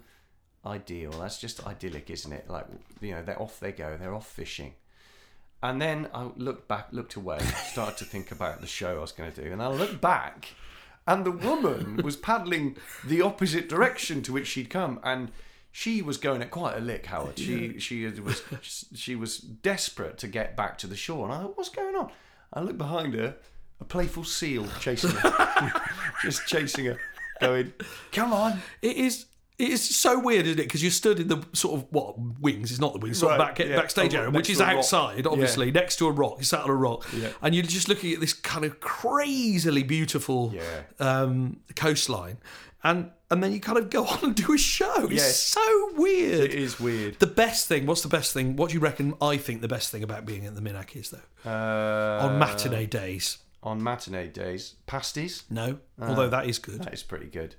how ideal. That's just idyllic, isn't it? Like, you know, they're off they go, they're off fishing. And then I looked back, looked away, started to think about the show I was going to do, and I looked back, and the woman was paddling the opposite direction to which she'd come, and she was going at quite a lick, Howard. She she was she was desperate to get back to the shore, and I thought, what's going on? I looked behind her, a playful seal chasing her, just chasing her, going, "Come on!" It is. It is so weird, isn't it? Because you're stood in the sort of what wings? It's not the wings, sort of Right, back yeah. backstage Oh, area, next which is to a rock. outside, obviously, next to a rock. You sat on a rock, Yeah. and you're just looking at this kind of crazily beautiful Yeah. um, coastline, and and then you kind of go on and do a show. It's Yes. so weird. It is weird. The best thing. What's the best thing? What do you reckon? I think the best thing about being at the Minack is though Uh, on matinee days. On matinee days, pasties. No, Uh, although that is good. That is pretty good.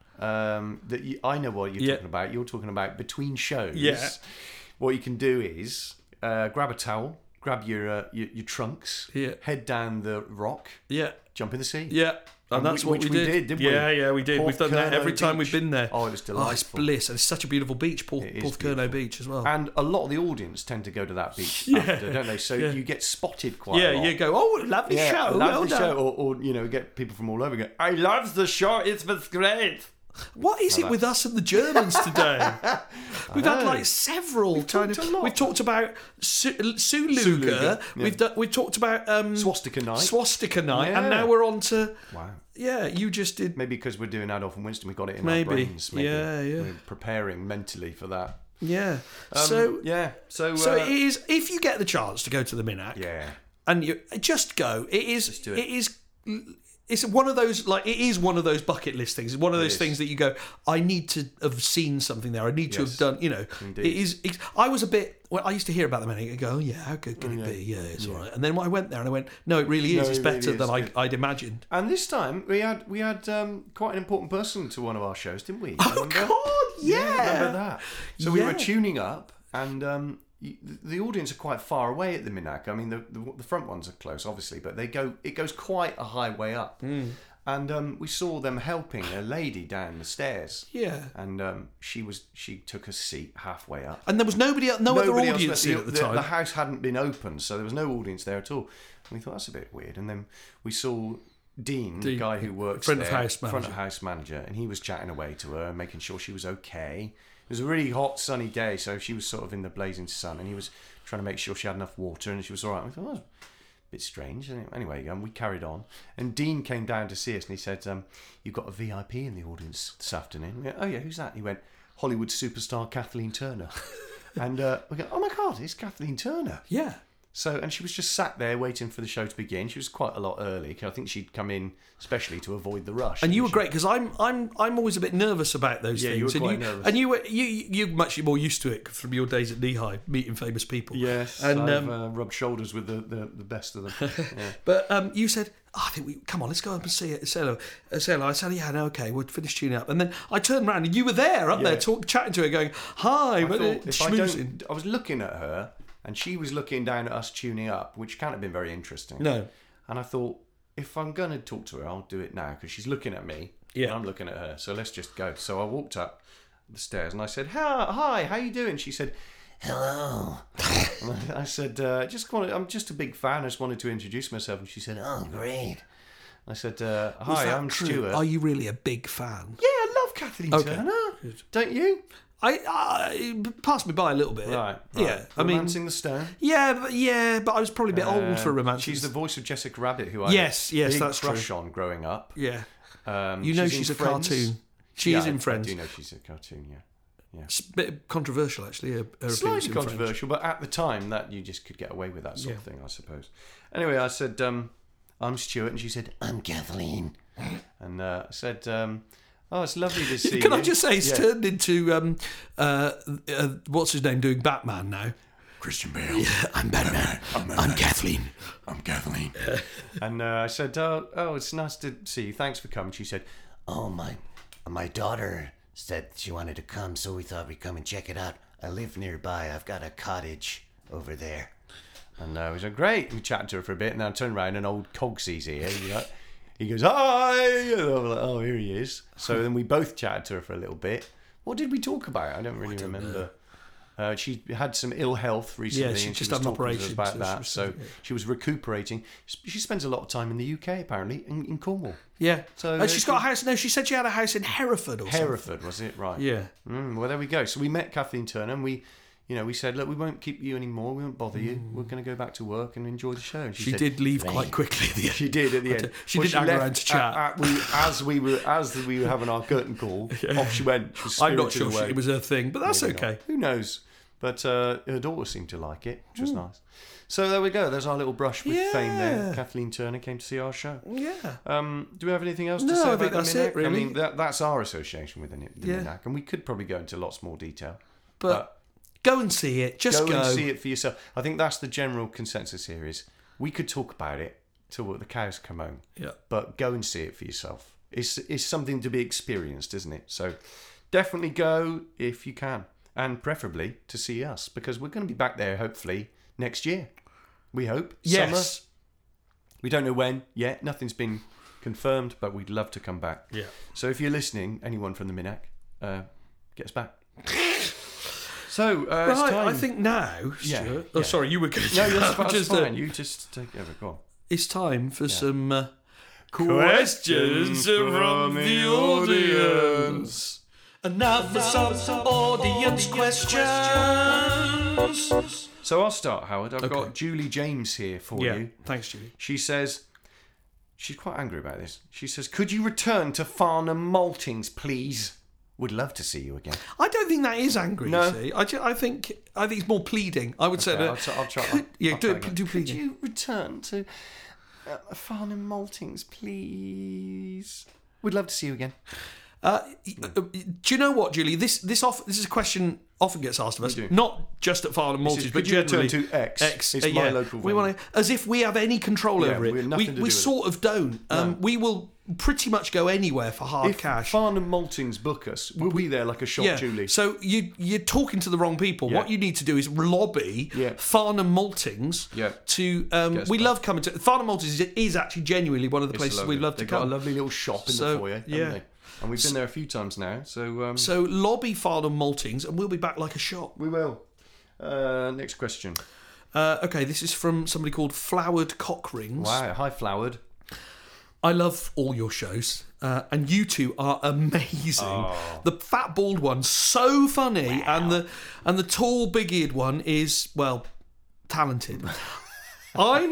Um, that you, I know what you're Yeah. talking about. You're talking about between shows. Yeah. What you can do is uh, grab a towel, grab your, uh, your your trunks, Yeah. head down the rock, Yeah, jump in the sea. yeah. And And that's which- what which we we did. did, didn't we? yeah, yeah, we did. We've done that Porthcurno every time Beach. we've been there. Oh, it was Oh, it's delightful. bliss. And it's such a beautiful beach, Porth- It is Porthcurno beautiful. Beach as well. And a lot of the audience tend to go to that beach Yeah. after, don't they? So Yeah. you get spotted quite yeah, a lot. you go, oh, lovely Yeah, show. love well the done. show, or, or you know, get people from all over go. I love the show. It was great. What is it with us and the Germans today? We've had know. like several We've kind talked of. a lot. We've talked about Su- Suluga. Suluga, yeah. We've done, we've talked about um, Swastika night. Swastika night, Yeah. and now we're on to. Wow. Yeah, you just did. Maybe because we're doing Adolf and Winston, we've got it in Maybe. our brains. Maybe. Yeah, yeah. We're preparing mentally for that. Yeah. Um, so yeah, so so uh, it is. If you get the chance to go to the Minack, yeah, and you just go. It is. Just do it. It is. It's one of those like it is one of those bucket list things. It's one of It those is. things that you go. I need to have seen something there. I need to Yes. have done. You know, Indeed. it is. It's, I was a bit. Well, I used to hear about them and I go, oh yeah, how good can it be? Yeah, it's all right. And then when I went there and I went, no, it really is. No, it's it better really than is I, good. I'd imagined. and this time we had we had um, quite an important person to one of our shows, didn't we? Oh Remember? God, yeah. remember that? So we were Yeah. tuning up, and um, y- the audience are quite far away at the Minack. I mean, the, the the front ones are close, obviously, but they go it goes quite a high way up. Hmm. And um, we saw them helping a lady down the stairs. Yeah. And um, she was she took a seat halfway up. And there was nobody, else, no Nobody other else audience the, in at the, the, time. the house hadn't been opened, so there was no audience there at all. And we thought that's a bit weird. And then we saw Dean, the Dean, guy who works front of there, house front manager. of house manager, and he was chatting away to her, making sure she was okay. It was a really hot, sunny day, so she was sort of in the blazing sun, and he was trying to make sure she had enough water and she was all right. We thought, oh, bit strange. Anyway, um, we carried on. And Dean came down to see us and he said, um, you've got a V I P in the audience this afternoon. We went, oh, yeah, who's that? He went, Hollywood superstar Kathleen Turner. And uh, we go, oh, my God, it's Kathleen Turner. Yeah. So, and she was just sat there waiting for the show to begin. She was quite a lot early, because I think she'd come in especially to avoid the rush. And you were she? great, because I'm I'm I'm always a bit nervous about those Yeah, things. you were and quite you, nervous. And you were you you're much more used to it from your days at Knee High, meeting famous people. Yes, and I've um, uh, rubbed shoulders with the, the, the best of them. Yeah. But um, you said, oh, I think we come on, let's go up and see it. Say hello. Uh, say hello. I said, yeah, no, okay, we'll finish tuning up. And then I turned around and you were there, up Yeah. there, talk, chatting to her, going, hi, I, but thought, if I, schmoozing. don't, I was looking at her, and she was looking down at us tuning up, which can't have been very interesting. No. And I thought, if I'm going to talk to her, I'll do it now, because she's looking at me, Yeah. and I'm looking at her. So let's just go. So I walked up the stairs, and I said, hi, hi how you doing? She said, hello. And I said, uh, just wanted, I'm just a big fan. I just wanted to introduce myself. And she said, oh, great. I said, uh, Was hi, that I'm true? Stuart. Are you really a big fan? Yeah, I love Kathleen Okay. Turner. Don't you? I, I it passed me by a little bit. Right. right. Yeah. I mean, Romancing the Stone. yeah, but, yeah, but I was probably a bit old Uh, for romance. She's the voice of Jessica Rabbit, who I Yes, had a yes, big that's crush true. on growing up. Yeah. Um, You know in she's a Friends. cartoon. She Yeah, is in I- Friends. I do know she's a cartoon, yeah. It's a bit controversial, actually. Her, her appearance Slightly in Friends. controversial, but at the time, that you just could get away with that sort of Yeah. thing, I suppose. Anyway, I said, um, I'm Stuart, and she said, I'm Kathleen. And uh, I said, um, oh, it's lovely to see Can you. I just say, it's Yeah. turned into um, uh, uh, what's his name doing Batman now? Christian Bale. Yeah, I'm Batman. I'm, I'm Kathleen. I'm Kathleen. And uh, I said, oh, oh, it's nice to see you. Thanks for coming. She said, oh, my my daughter said she wanted to come, so we thought we'd come and check it out. I live nearby. I've got a cottage over there. And uh, we said, great. We chatted to her for a bit, and then I turned around, and old Cogsy's here. You know? He goes, hi. And I'm like, oh, here he is. So then we both chatted to her for a little bit. What did we talk about? I don't really don't remember. Uh, she had some ill health recently, Yeah, she and she just was had an talking to us operation, about so she that. was- So yeah. she was recuperating. She spends a lot of time in the U K, apparently, in, in Cornwall. Yeah. So, uh, she's uh, got a house. No, she said she had a house in Hereford or something. Hereford, was it? Right. Yeah. Mm, well, there we go. So we met Kathleen Turner, and we, you know, we said, look, we won't keep you anymore. We won't bother you. We're going to go back to work and enjoy the show. And She said, did leave "Great." quite quickly at the end. She did at the end. She Well, didn't hang left around to chat. At, at we, as we were as we were having our curtain call, off she went. She was I'm not spirited sure away. she, it was her thing, but that's Maybe okay. not. Who knows? But uh, her daughter seemed to like it, which was Hmm. nice. So there we go. There's our little brush with fame there. Yeah. Kathleen Turner came to see our show. Yeah. Um, do we have anything else to No, say I about think the that's Minac? it, really. I mean, that, that's our association with the, the Yeah. Minac, and we could probably go into lots more detail. But go and see it. Just go, go. and see it for yourself. I think that's the general consensus here is we could talk about it till the cows come home. Yeah. But go and see it for yourself. It's, it's something to be experienced, isn't it? So definitely go if you can. And preferably to see us, because we're going to be back there hopefully next year. We hope. Yes. Summer. We don't know when yet. Nothing's been confirmed, but we'd love to come back. Yeah. So if you're listening, anyone from the Minac, uh, get us back. So uh, it's Right, time. I think now, Yeah, Stuart. Oh, yeah. sorry, you were going to. No, that's, that's just, uh, fine. You just take over. Go on. It's time for some uh, Questions from the audience. And now for some audience questions. So I'll start, Howard. I've Okay. got Julie James here for yeah. you. Thanks, Julie. She says, she's quite angry about this. She says, could you return to Farnham Maltings, please? Would love to see you again. I don't think that is angry. No. You see, I, ju- I think I think it's more pleading. I would say Okay, that. I'll, try- I'll try. Could- yeah, I'll do try it. again. Do Could pleading. you return to uh, Farnham Maltings, please? We'd love to see you again. Uh, uh, do you know what, Julie? This this off this is a question often gets asked of us, do. not just at Farnham This Maltings, is, but could you return generally. to X? X, It's uh, my yeah. local We venue. want to, as if we have any control Yeah, over it. we have nothing we to do we with sort of don't. Um, No. We will pretty much go anywhere for hard If cash. Farnham Maltings book us, we'll be there like a shot, Yeah. Julie. So you you're talking to the wrong people. Yeah. What you need to do is lobby Yeah. Farnham Maltings Yeah. to. Um, Get us we back. love coming to Farnham Maltings. Is, is actually genuinely one of the It's places lovely. we'd love to They've come. got a lovely little shop in So, the foyer, haven't yeah. they? And we've been there a few times now, so um, So lobby Farnham Maltings, and we'll be back like a shot. we will. Uh, next question. Uh, okay, this is from somebody called Flowered Cock Rings. Wow, hi Flowered. I love all your shows, uh, and you two are amazing. Oh. The fat bald one's so funny, and the and the tall big eared one is well talented. I'm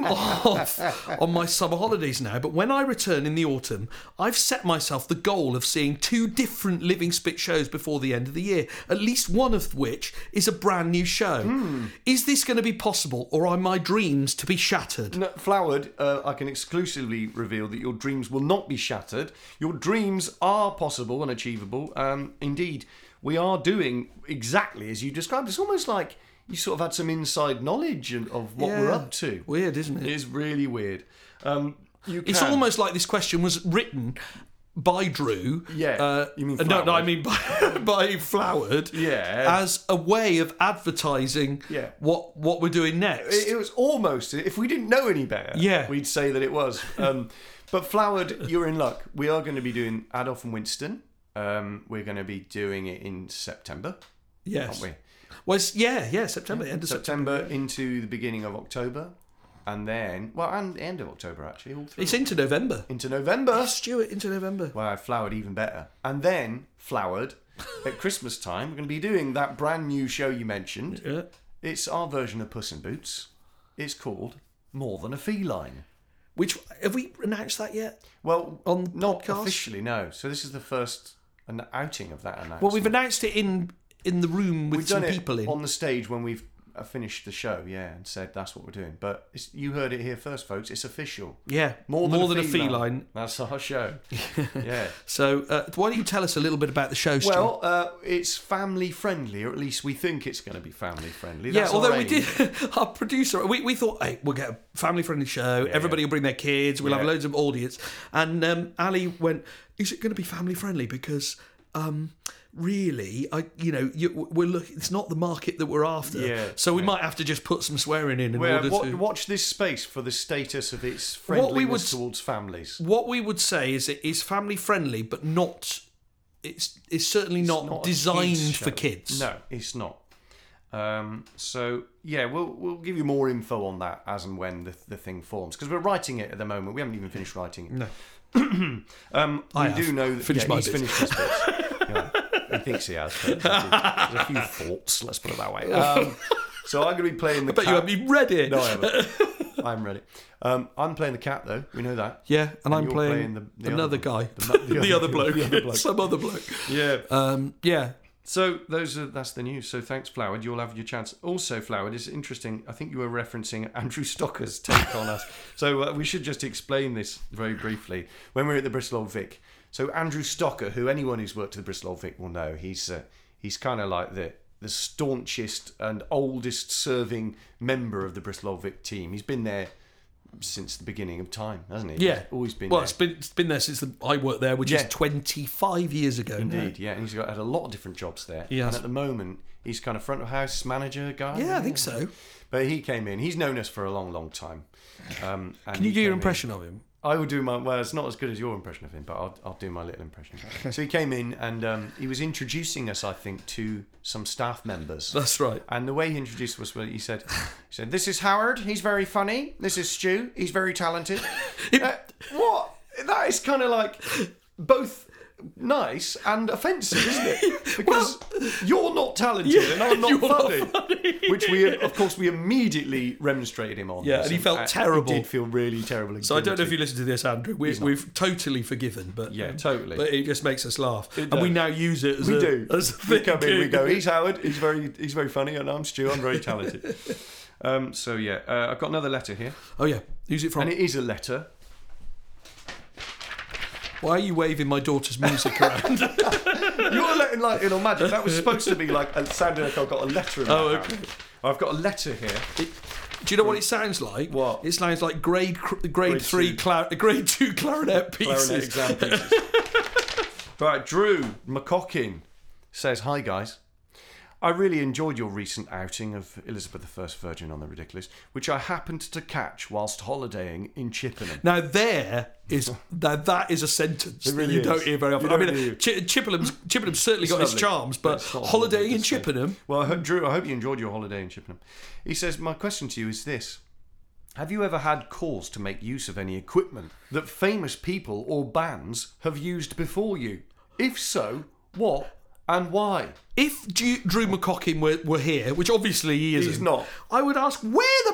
off on my summer holidays now, but when I return in the autumn, I've set myself the goal of seeing two different Living Spit shows before the end of the year, at least one of which is a brand new show. Mm. Is this going to be possible, or are my dreams to be shattered? No, Flowered, uh, I can exclusively reveal that your dreams will not be shattered. Your dreams are possible and achievable. Um, indeed, we are doing exactly as you described. It's almost like you sort of had some inside knowledge of what Yeah. we're up to. Weird, isn't it? It is really weird. Um, you It's can- almost like this question was written by Drew. Yeah, Uh, you mean no, no, I Flowered. mean by, by Flowered. Yeah. As a way of advertising Yeah. what what we're doing next. It, it was almost, if we didn't know any better, Yeah. we'd say that it was. Um, but Flowered, you're in luck. We are going to be doing Adolf and Winston. Um, we're going to be doing it in September, yes. aren't we? Well, it's- yeah, yeah, September, end of September. September into the beginning of October. And then, well, and the end of October, actually. All through. It's into November. Into November. Stuart, into November. Wow, Flowered even better. And then, Flowered, at Christmas time, we're going to be doing that brand new show you mentioned. Yeah. It's our version of Puss in Boots. It's called More Than a Feline. Which, have we announced that yet? Well, On not podcast? officially, no. So this is the first an outing of that announcement. Well, we've announced it in in the room with We've some done people it in. on the stage when we've uh, finished the show, yeah, and said that's what we're doing. But it's, you heard it here first, folks. It's official. Yeah, More than, more a, than a feline. feline. That's our show. Yeah. So, uh, why don't you tell us a little bit about the show, Stuart? Well, uh, it's family friendly, or at least we think it's going to be family friendly. yeah, That's although our we aim. did, our producer, we, we thought, hey, we'll get a family-friendly show. Everybody will bring their kids. We'll have Yeah. loads of audience. And um, Ali went, is it going to be family-friendly? Because um, really, I, you know, you, we're look. It's not the market that we're after. Yeah, so we yeah. might have to just put some swearing in in Well, order wa- to. watch this space for the status of its What we friendliness would- towards families. What we would say is it is family-friendly, but not. It's it's certainly not, It's not a designed kids' for show. kids. No, it's not. Um, so yeah, we'll we'll give you more info on that as and when the the thing forms, because we're writing it at the moment. We haven't even finished writing it. No. Um, we I do have. know that Finished yeah, my he's bit. finished his bits. Yeah, he thinks he has. But there's a few faults. Let's put it that way. Um, so I'm going to be playing the. I bet cat. you haven't even read it. No, I haven't. I'm ready. Um, I'm playing the cat though. We know that. Yeah, and, I'm you're playing, playing the- the another other guy, one. The mu- the, the other other- bloke, the other bloke. some other bloke. Yeah. Um, yeah, So those are that's the news. So thanks, Flowered. You'll have your chance. Also, Flowered, it's interesting. I think you were referencing Andrew Stocker's take on us. So uh, we should just explain this very briefly. When we were at the Bristol Old Vic, so Andrew Stocker, who anyone who's worked at the Bristol Old Vic will know, he's uh, he's kind of like the the staunchest and oldest serving member of the Bristol Old Vic team. He's been there since the beginning of time, hasn't he? yeah. He's always been Well, there. it's been it's been there since the, I worked there, which Yeah. is twenty-five years ago. now. Indeed, yeah, and he's got had a lot of different jobs there. He has. And at the moment, he's kind of front of house manager guy. Yeah, I think so. But he came in. He's known us for a long, long time. Um, and Can you he do your came in- impression of him? I will do my. Well, it's not as good as your impression of him, but I'll, I'll do my little impression. So he came in and um, he was introducing us, I think, to some staff members. That's right. And the way he introduced us, well, he said, he said, "This is Howard. He's very funny. This is Stu. He's very talented." uh, what? That is kind of like both nice and offensive, isn't it? Because you're not talented and I'm not you're not funny. funny. Which we, of course, we immediately remonstrated him on. Yeah, and he felt uh, terrible. He did feel really terrible. So I don't know if you listen to this, Andrew. We, He's not. we've totally forgiven, but Yeah, um, totally. But it just makes us laugh, and does. we now use it as We a, do. as a We thing. come in, we go, he's Howard, he's very he's very funny, and I'm Stu, I'm very talented. um, so, yeah, uh, I've got another letter here. Oh yeah, who's it from? And it is a letter. Why are you waving my daughter's music around? You're letting light in on magic. That was supposed to be like, it sounded like I've got a letter in my Oh, hand. okay. I've got a letter here. It, do you know what it sounds like? What? It sounds like grade cr- grade, Grade three two. cla- grade two clarinet pieces. Clarinet exam pieces. Right, Drew McCockin says, "Hi guys. I really enjoyed your recent outing of Elizabeth the First Virgin on The Ridiculous, which I happened to catch whilst holidaying in Chippenham." Now there is now that is a sentence It really that you is. don't hear very often. You I don't mean, hear. Ch- Chippenham's Chippenham's certainly got its lovely. charms, but It's not holidaying horrible in to say. Chippenham. Well, I hope, Drew, I hope you enjoyed your holiday in Chippenham. He says, "My question to you is this. Have you ever had cause to make use of any equipment that famous people or bands have used before you? If so, what and why?" If Drew, Drew McCockin were, were here, which obviously he isn't, He's not. I would ask, where the bloody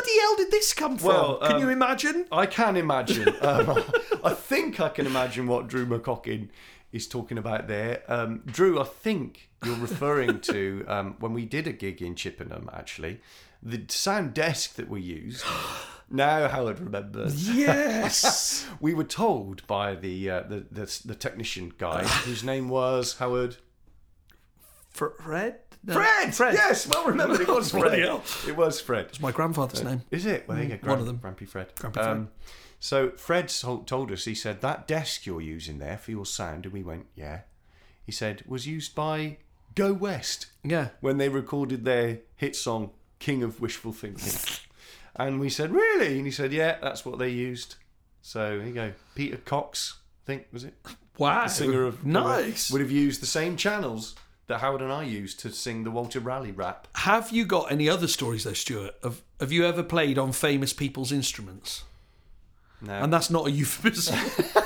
bloody hell did this come from? Well, Can um, you imagine? I can imagine. um, I think I can imagine what Drew McCockin is talking about there. Um, Drew, I think you're referring to um, when we did a gig in Chippenham, actually, the sound desk that we used. Now Howard remembers. Yes. We were told by the, uh, the the the technician guy, whose name was Howard. Fred? No. Fred! Fred. Yes, well remembered. It was Bloody Fred. hell. It was Fred. It's my grandfather's name. Is it? Well, there you go. One of them. Grampy Fred. Grampy Fred. Um, so Fred told told us, he said, that desk you're using there for your sound, and we went, yeah. He said, was used by Go West Yeah. when they recorded their hit song, King of Wishful Thinking. And we said, really? And he said, yeah, that's what they used. So, here you go. Peter Cox, I think, was it? Wow. The singer of Nice. would have used the same channels that Howard and I used to sing the Walter Raleigh rap. Have you got any other stories though, Stuart? Of have you ever played on famous people's instruments? No. And that's not a euphemism.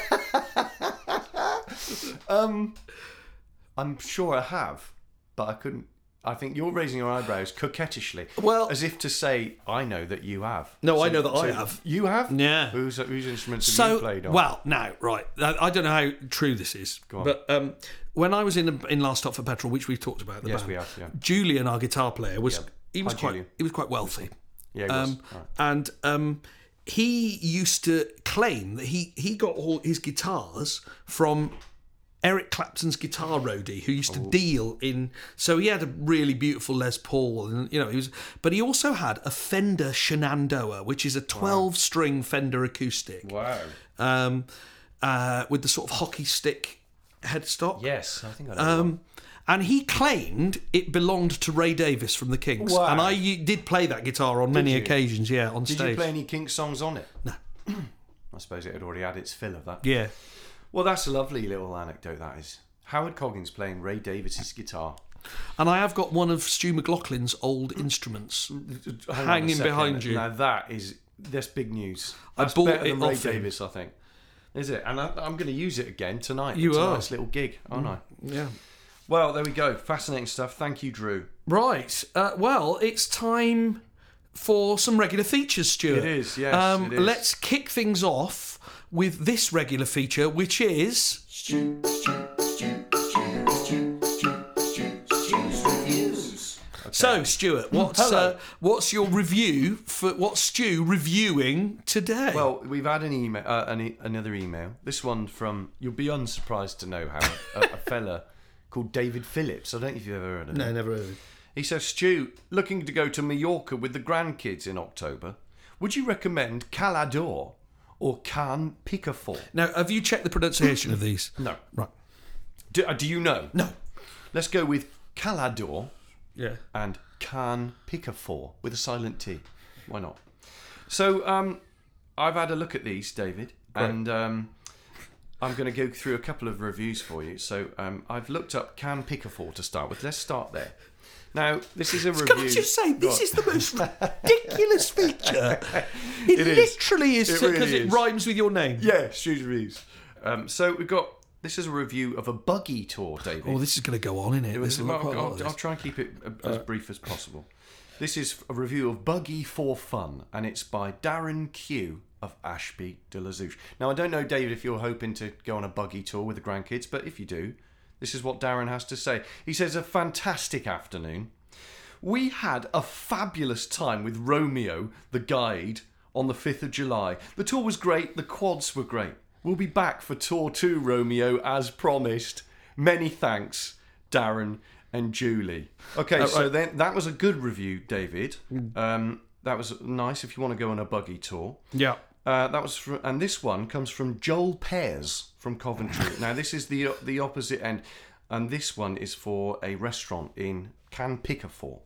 um, I'm sure I have, but I couldn't. I think you're raising your eyebrows coquettishly. Well- as if to say, I know that you have. No, I know that I have. You have? Yeah. Whose, whose instruments have So, you played on? well, now, right. I I don't know how true this is, on. but um, when I was in in Last Stop for Petrol, which we've talked about, the Yes, band, we have, yeah. Julian, our guitar player, was Yeah. he was Hi, quite Julian. he was quite wealthy. Yeah, it was. Um, All right. and um, he used to claim that he, he got all his guitars from Eric Clapton's guitar roadie, who used to deal in. So he had a really beautiful Les Paul, and you know he was. But he also had a Fender Shenandoah, which is a twelve-string Fender acoustic, Wow. um, uh, with the sort of hockey stick headstock. Yes, I think I know. Um, and he claimed it belonged to Ray Davis from the Kinks. Wow. And I u- did play that guitar on many you? occasions, yeah, on Did stage. you play any Kinks songs on it? No. I suppose it had already had its fill of that. Yeah. Well, that's a lovely little anecdote, that is. Howard Coggins playing Ray Davis's guitar. And I have got one of Stu McLaughlin's old instruments Hang on a hanging second. behind you. Now that is that's big news. I That's bought better it than Ray off him. Davis, I think. Is it? And I, I'm going to use it again tonight. You it's are. a nice little gig, aren't I? Yeah. Well, there we go. Fascinating stuff. Thank you, Drew. Right. Uh, well, it's time for some regular features, Stuart. It is, yes, Um, it is. Let's kick things off with this regular feature, which is. So, Stuart, what's Hello. uh, what's your review for what's Stu reviewing today? Well, we've had an email, uh, an e- another email. This one from, you'll be unsurprised to know how a, a fella called David Phillips. I don't know if you've ever heard of him. no, never heard. He says, Stu, looking to go to Mallorca with the grandkids in October, would you recommend Calador or Can Picafort? Now, have you checked the pronunciation of these? No. Right. Do, uh, do you know? No. Let's go with Calador Yeah. and Can Picafort with a silent T. Why not? So, um, I've had a look at these, David, Great. and um, I'm going to go through a couple of reviews for you. So, um, I've looked up Can Picafort to start with. Let's start there. Now, this is a review. Can I just say, this Right. is the most ridiculous feature. It, It is. literally is It because really it is. rhymes with your name. Yeah, Stu's reviews. Um, so we've got, this is a review of a buggy tour, David. Oh, this is going to go on, isn't it? This I'll, will look quite a lot I'll, of I'll this. try and keep it as brief as possible. This is a review of Buggy for Fun, and it's by Darren Q of Ashby de la Zouche. Now, I don't know, David, if you're hoping to go on a buggy tour with the grandkids, but if you do, this is what Darren has to say. He says, a fantastic afternoon. We had a fabulous time with Romeo, the guide, on the fifth of July. The tour was great, the quads were great. We'll be back for tour two, Romeo, as promised. Many thanks, Darren and Julie. Okay, so right. then that was a good review, David. Um, that was nice if you want to go on a buggy tour. Yeah. Uh, that was from, and this one comes from Joel Pears from Coventry. Now this is the the opposite end, and this one is for a restaurant in Can Picafort.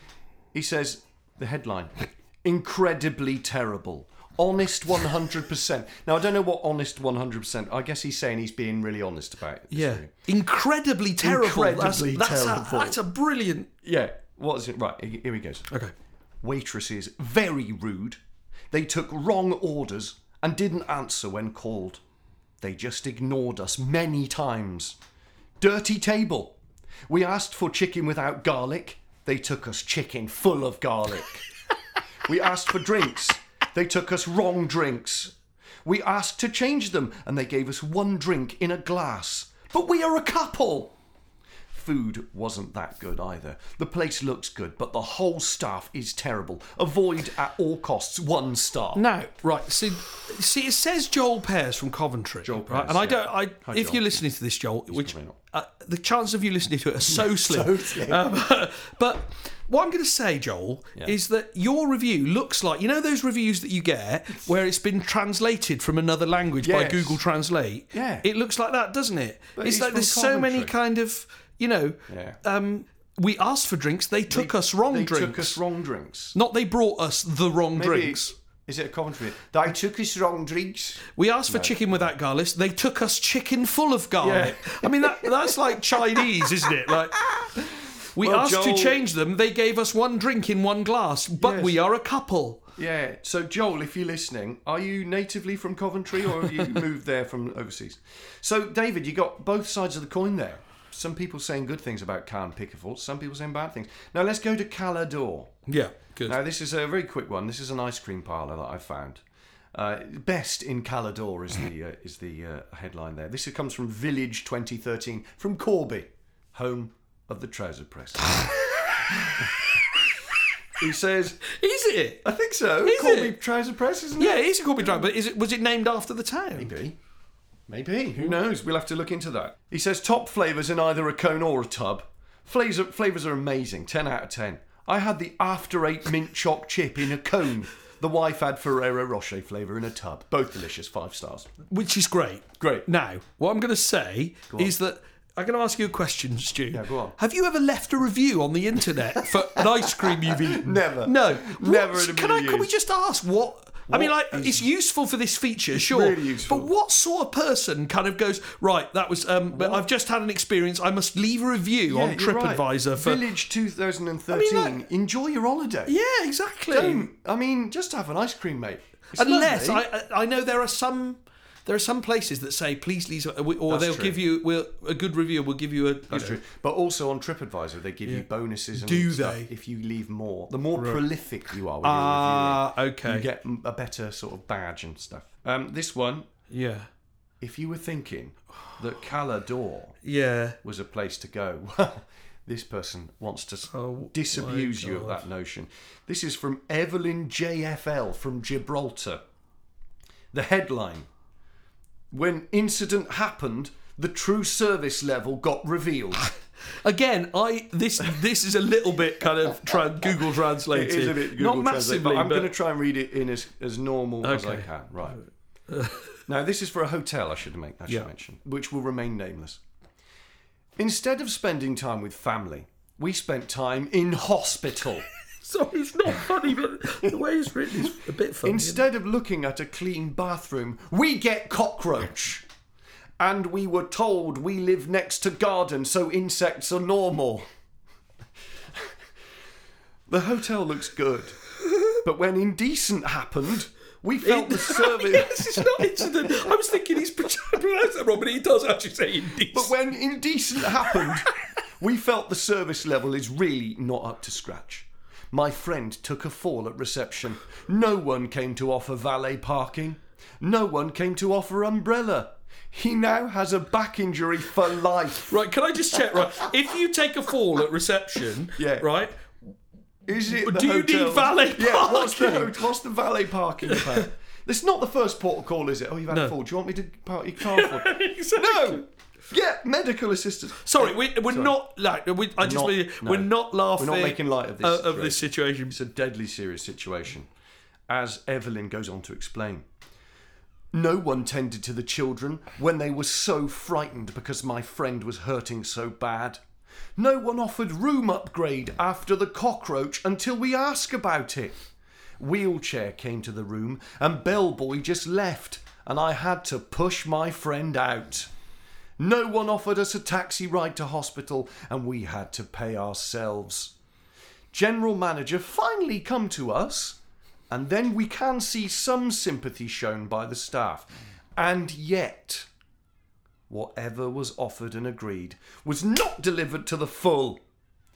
He says the headline: incredibly terrible. Honest one hundred percent. Now, I don't know what honest one hundred percent... I guess he's saying he's being really honest about it. Yeah. Incredibly terrible. Incredibly that's, that's terrible. A, that's a brilliant... Yeah. What is it? Right, here he goes. Okay. Waitresses, very rude. They took wrong orders and didn't answer when called. They just ignored us many times. Dirty table. We asked for chicken without garlic. They took us chicken full of garlic. We asked for drinks. They took us wrong drinks. We asked to change them, and they gave us one drink in a glass. But we are a couple. Food wasn't that good either. The place looks good, but the whole staff is terrible. Avoid at all costs one star. Now, right, see, see, it says Joel Pears from Coventry. Joel right? Pears, And I yeah. don't, I, Hi, if Joel. you're listening to this, Joel, which probably not. uh, the chances of you listening to it are so slim. So slim. Um, but what I'm going to say, Joel, Yeah. is that your review looks like, you know those reviews that you get where it's been translated from another language by Yes. Google Translate? Yeah. It looks like that, doesn't it? But it's he's like from there's so many Coventry. kind of, you know, Yeah. um, we asked for drinks, they took us wrong They drinks. took us wrong drinks. Not they brought us the wrong Maybe- drinks. Is it a Coventry? They took us wrong drinks. We asked for chicken without garlic. They took us chicken full of garlic. I mean, that, that's like Chinese, isn't it? Like, we Well, asked Joel- to change them. They gave us one drink in one glass, but Yes. we are a couple. Yeah. So, Joel, if you're listening, are you natively from Coventry or have you moved there from overseas? So, David, you got both sides of the coin there. Some people saying good things about Carn Picklefords, some people saying bad things. Now, let's go to Calador. Yeah, good. Now, this is a very quick one. This is an ice cream parlour that I found. Uh, best in Calador is the uh, is the uh, headline there. This comes from Village twenty thirteen from Corby, home of the Trouser Press. He says, Is it? I think so. Is Corby it? Trouser Press, isn't Yeah, it? it is a Corby Drive, but is it? Was it named after the town? Maybe. Maybe. Who knows? We'll have to look into that. He says top flavours in either a cone or a tub. Flavours are, flavours are amazing. ten out of ten. I had the After Eight mint choc chip in a cone. The wife had Ferrero Rocher flavour in a tub. Both delicious. Five stars. Which is great. Great. Now, what I'm going to say on. is that I'm going to ask you a question, Stu. Yeah, go on. Have you ever left a review on the internet for an ice cream you've eaten? Never. No. Never What- in a Can I? million Can we years. just ask what? I mean, like, is- it's useful for this feature, sure. really useful. But what sort of person kind of goes, right, that was, um, but I've just had an experience, I must leave a review on you're right. TripAdvisor for. Village twenty thirteen. I mean, like- Enjoy your holiday. Yeah, exactly. Don't, I mean, just have an ice cream, mate. It's Unless, lovely. I, I know there are some. There are some places that say, please leave, or That's they'll true. give you we'll, a good review. We'll give you a. That's true. But also on TripAdvisor, they give you bonuses and Do stuff they? if you leave more. The more prolific you are with Ah, your reviewing, okay. you get a better sort of badge and stuff. Um, this one, Yeah. if you were thinking that Calador Yeah. was a place to go, well, this person wants to s- Oh, disabuse my you of God. that notion. This is from Evelyn J F L from Gibraltar. The headline: when incident happened, the true service level got revealed. Again, I this this is a little bit kind of tra- Google translated. It is a bit Google not Translate, massively, but I'm but going to try and read it in as, as normal as I Okay. can. Right. Now, this is for a hotel, I should make I should Yeah. mention, which will remain nameless. Instead of spending time with family, we spent time in hospital. sorry, it's not funny, but the way it's written is a bit funny. Instead of looking at a clean bathroom, we get cockroach. And we were told we live next to garden, so insects are normal. The hotel looks good, but when indecent happened, we felt the service. Yes, it's not incident. I was thinking he's pronounced that wrong, but he does actually say indecent. But when indecent happened, we felt the service level is really not up to scratch. My friend took a fall at reception. No one came to offer valet parking. No one came to offer umbrella. He now has a back injury for life. Right, can I just check? Right, if you take a fall at reception, Yeah. right, Is it? But the do you hotel? need valet Yeah. What's the parking? ho- what's the valet parking about? It's not the first port of call, is it? Oh, you've had No. a fall. Do you want me to park your car for? Exactly. No. Yeah, medical assistance. Sorry, we, we're Sorry. not like we, I just Not- mean, no. we're not laughing. We're not making light of this uh, of this situation. It's a deadly serious situation, as Evelyn goes on to explain. No one tended to the children when they were so frightened because my friend was hurting so bad. No one offered room upgrade after the cockroach until we asked about it. Wheelchair came to the room and bellboy just left, and I had to push my friend out. No one offered us a taxi ride to hospital, and we had to pay ourselves. General manager finally come to us, and then we can see some sympathy shown by the staff. And yet, whatever was offered and agreed was not delivered to the full.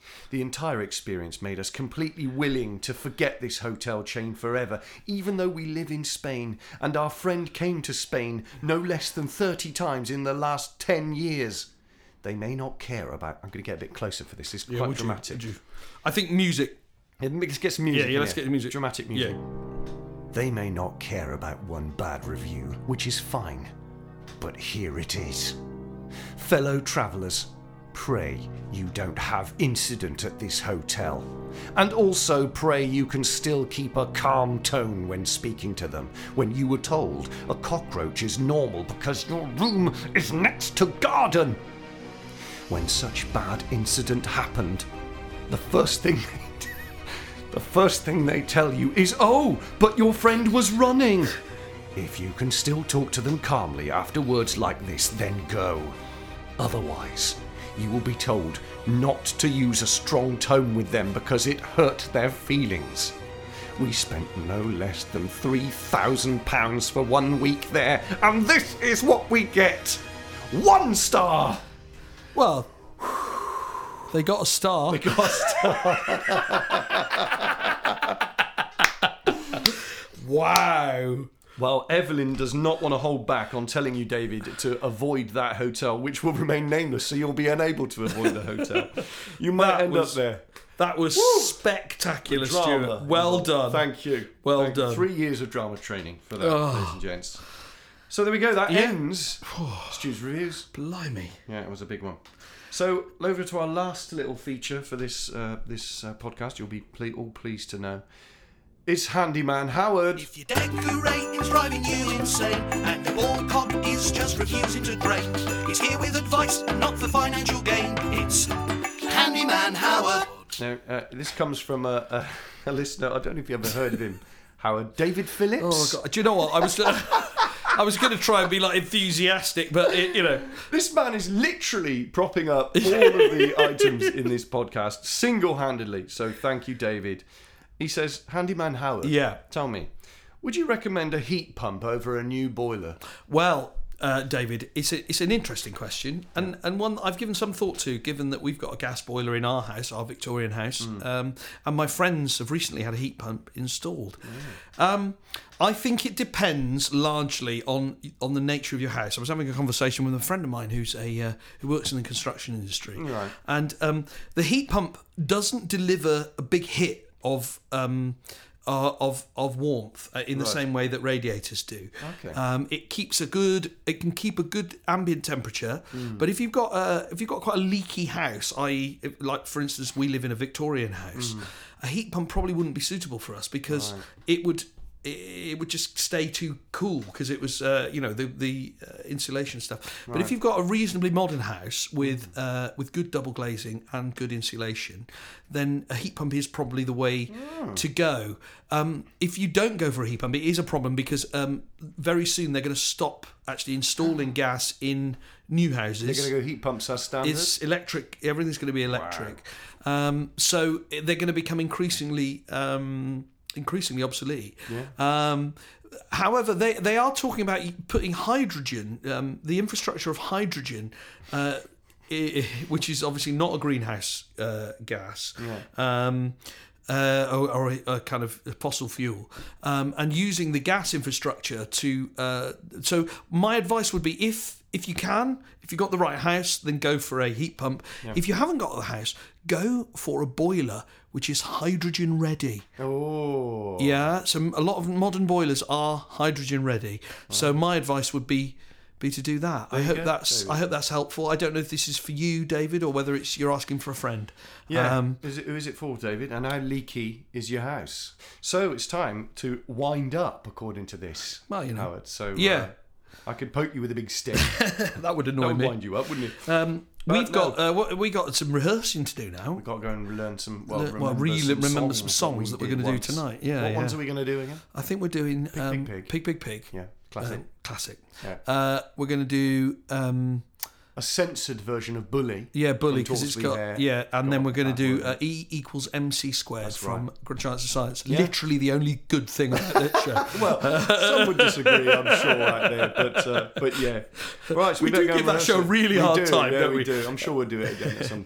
The entire experience made us completely willing to forget this hotel chain forever, even though we live in Spain, and our friend came to Spain no less than thirty times in the last ten years. They may not care about... I'm going to get a bit closer for this. This is Yeah, quite would you- dramatic. would you- I think music. Yeah, let's get some music. Yeah, yeah, in let's here. get the music. Dramatic music. Yeah. They may not care about one bad review, which is fine, but here it is. Fellow travellers, pray you don't have incident at this hotel. And also pray you can still keep a calm tone when speaking to them, when you were told a cockroach is normal because your room is next to garden. When such bad incident happened, the first thing the first thing they tell you is, "Oh, but your friend was running." If you can still talk to them calmly after words like this, then go. Otherwise, you will be told not to use a strong tone with them because it hurt their feelings. We spent no less than three thousand pounds for one week there, and this is what we get. One star! Well, they got a star. They got a star. Wow. Well, Evelyn does not want to hold back on telling you, David, to avoid that hotel, which will remain nameless, so you'll be unable to avoid the hotel. You might That end was- up there. That was Woo! spectacular, Drama. Stuart. Well done. Thank you. Well Thank you. done. Three years of drama training for that, Oh. ladies and gents. So there we go. That Yeah. ends Stu's Reviews. Blimey. Yeah, it was a big one. So over to our last little feature for this uh, this uh, podcast. You'll be ple- all pleased to know. It's Handyman Howard. If your decorating's driving you insane and your ball cock is just refusing to drain, he's here with advice and not for financial gain. It's Handyman Howard. Now, uh, this comes from a, a, a listener. I don't know if you ever heard of him, Howard. David Phillips. Oh God! Do you know what I was? I was going to try and be like enthusiastic, but it, you know, This man is literally propping up all of the items in this podcast single-handedly. So thank you, David. He says, Handyman Howard. Yeah. Tell me, would you recommend a heat pump over a new boiler? well, uh, David, it's a, it's an interesting question, and and one that I've given some thought to, given that we've got a gas boiler in our house, our Victorian house, um, and my friends have recently had a heat pump installed. Um, I think it depends largely on on the nature of your house. I was having a conversation with a friend of mine who's a uh, who works in the construction industry, Right. and um, the heat pump doesn't deliver a big hit of um, uh, of of warmth uh, in the Right. same way that radiators do. Okay. Um, it keeps a good. It can keep a good ambient temperature, Hmm. but if you've got a if you've got quite a leaky house, that is, if, like for instance, we live in a Victorian house, Hmm. a heat pump probably wouldn't be suitable for us because it would. It would just stay too cool because it was, uh, you know, the the uh, insulation stuff. But if you've got a reasonably modern house with uh, with good double glazing and good insulation, then a heat pump is probably the way to go. Um, if you don't go for a heat pump, it is a problem because um, very soon they're going to stop actually installing gas in new houses. They're going to go heat pumps as standard? It's electric. Everything's going to be electric. Um, so they're going to become increasingly um, increasingly obsolete. Um, however, they they are talking about putting hydrogen, um, the infrastructure of hydrogen, uh, i- which is obviously not a greenhouse uh, gas. Um, uh, or, or a, a kind of fossil fuel, um, and using the gas infrastructure to. Uh, so my advice would be if if you can, if you've got the right house, then go for a heat pump. If you haven't got the house, go for a boiler which is hydrogen ready. Oh. Yeah, so a lot of modern boilers are hydrogen ready. So my advice would be be to do that. I you hope go, that's David. I hope that's helpful. I don't know if this is for you, David, or whether it's you're asking for a friend. Yeah. Um, is it, who is it for, David? And how leaky is your house? So it's time to wind up, according to this, Well, you know. Howard. So Yeah. uh, I could poke you with a big stick. that would That annoy would me. wind you up, wouldn't it? Um, But we've got uh, what- we got some rehearsing to do now. We've got to go and learn some. Well, Le- remember, well, re- some, remember songs some songs that we we're did gonna do once. tonight. Yeah, What yeah. ones are we going to do again? I think we're doing um, Pig. Pig Pig Pig. Yeah, classic. Uh, classic. Yeah. Uh, we're going to do um, A censored version of Bully. yeah Bully From because it's Torsley got Hare. yeah, and then Got we're going to that do one. uh, E equals M C squared That's from right. Good Chance of Science. Literally the only good thing about this show. Well, some would disagree, I'm sure, out there, but uh, but yeah. Right, so We better do go give and that rehearse show a it. really We hard do, time, yeah, don't we? we? do. I'm sure we'll do it again at some point.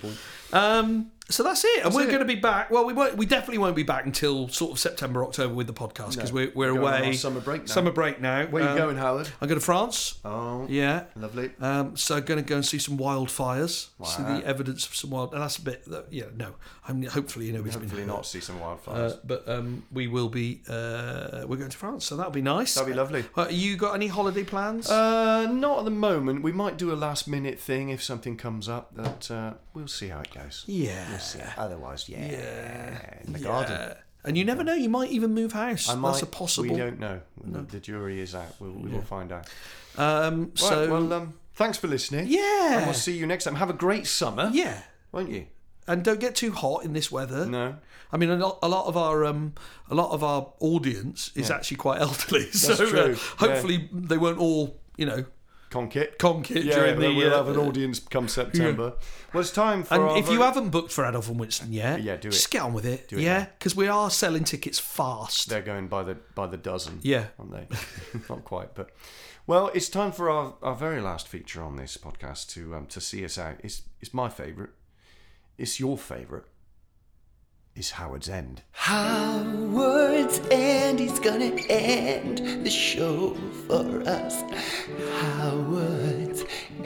Um, so that's it, and That's we're it. going to be back. Well, we won't. We definitely won't be back until sort of September, October with the podcast because No. we're we're We're going on away. our summer break now. Summer break now. Where are Um, you going, Howard? I'm going to France. Oh, Yeah. lovely. Um, so I'm going to go and see some wildfires. See Wow. the evidence of some wild. And that's a bit. Uh, yeah. No. I'm hopefully you know it's Hopefully been not hurt. see some wildfires. Uh, but um, we will be. Uh, we're going to France, so that'll be nice. That'd be lovely. Uh, you got any holiday plans? Uh, not at the moment. We might do a last minute thing if something comes up. That uh, we'll see how it goes. yeah. We'll see. Otherwise, yeah, Yeah. in the Yeah. garden. And you never know. You might even move house. I might. That's a possible. We don't know. The, the jury is out. We'll, we will find out. Um, Right, so well, um, thanks for listening. yeah. And we'll see you next time. Have a great summer. Yeah. Won't you? And don't get too hot in this weather. No. I mean, a lot, a lot of our um, a lot of our audience is Yeah. actually quite elderly, so true, uh, yeah. hopefully they won't all, you know, Conk it. conk it Yeah, during the. we'll uh, have an audience come September. Well, it's time for And our if you very- haven't booked for Adolf and Winston yet, Yeah, do it. Just get on with it. Do it yeah, now. because we are selling tickets fast. They're going by the by the dozen. Yeah. Aren't they? Not quite, but well, it's time for our, our very last feature on this podcast to um, to see us out. It's it's my favourite. It's your favourite. It's Howard's End. Howard's End is gonna end the show for us. Howard's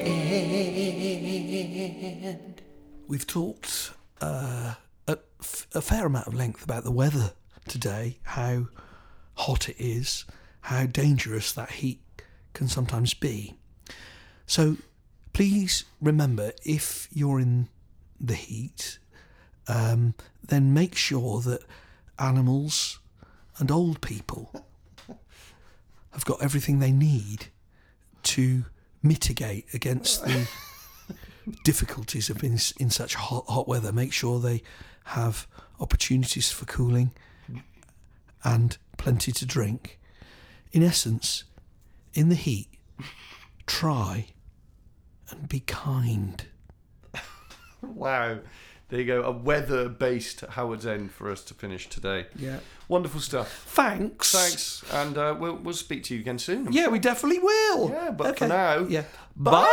End. We've talked uh, a, f- a fair amount of length about the weather today, how hot it is, how dangerous that heat can sometimes be. So please remember, if you're in the heat, um, then make sure that animals and old people have got everything they need to mitigate against the difficulties of being in such hot, hot weather. Make sure they have opportunities for cooling and plenty to drink. In essence, in the heat, try and be kind. Wow. There you go. A weather-based Howard's End for us to finish today. Yeah. Wonderful stuff. Thanks. Thanks, and uh, we'll we'll speak to you again soon. I'm Yeah, sure. we definitely will. Yeah, but for now- Yeah. Bye.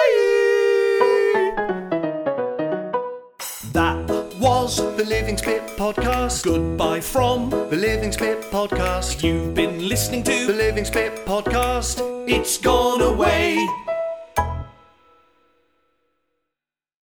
That was the Living Spit Podcast. Goodbye from The Living Spit Podcast. you've been listening The to. Living Spit Podcast. It's gone away.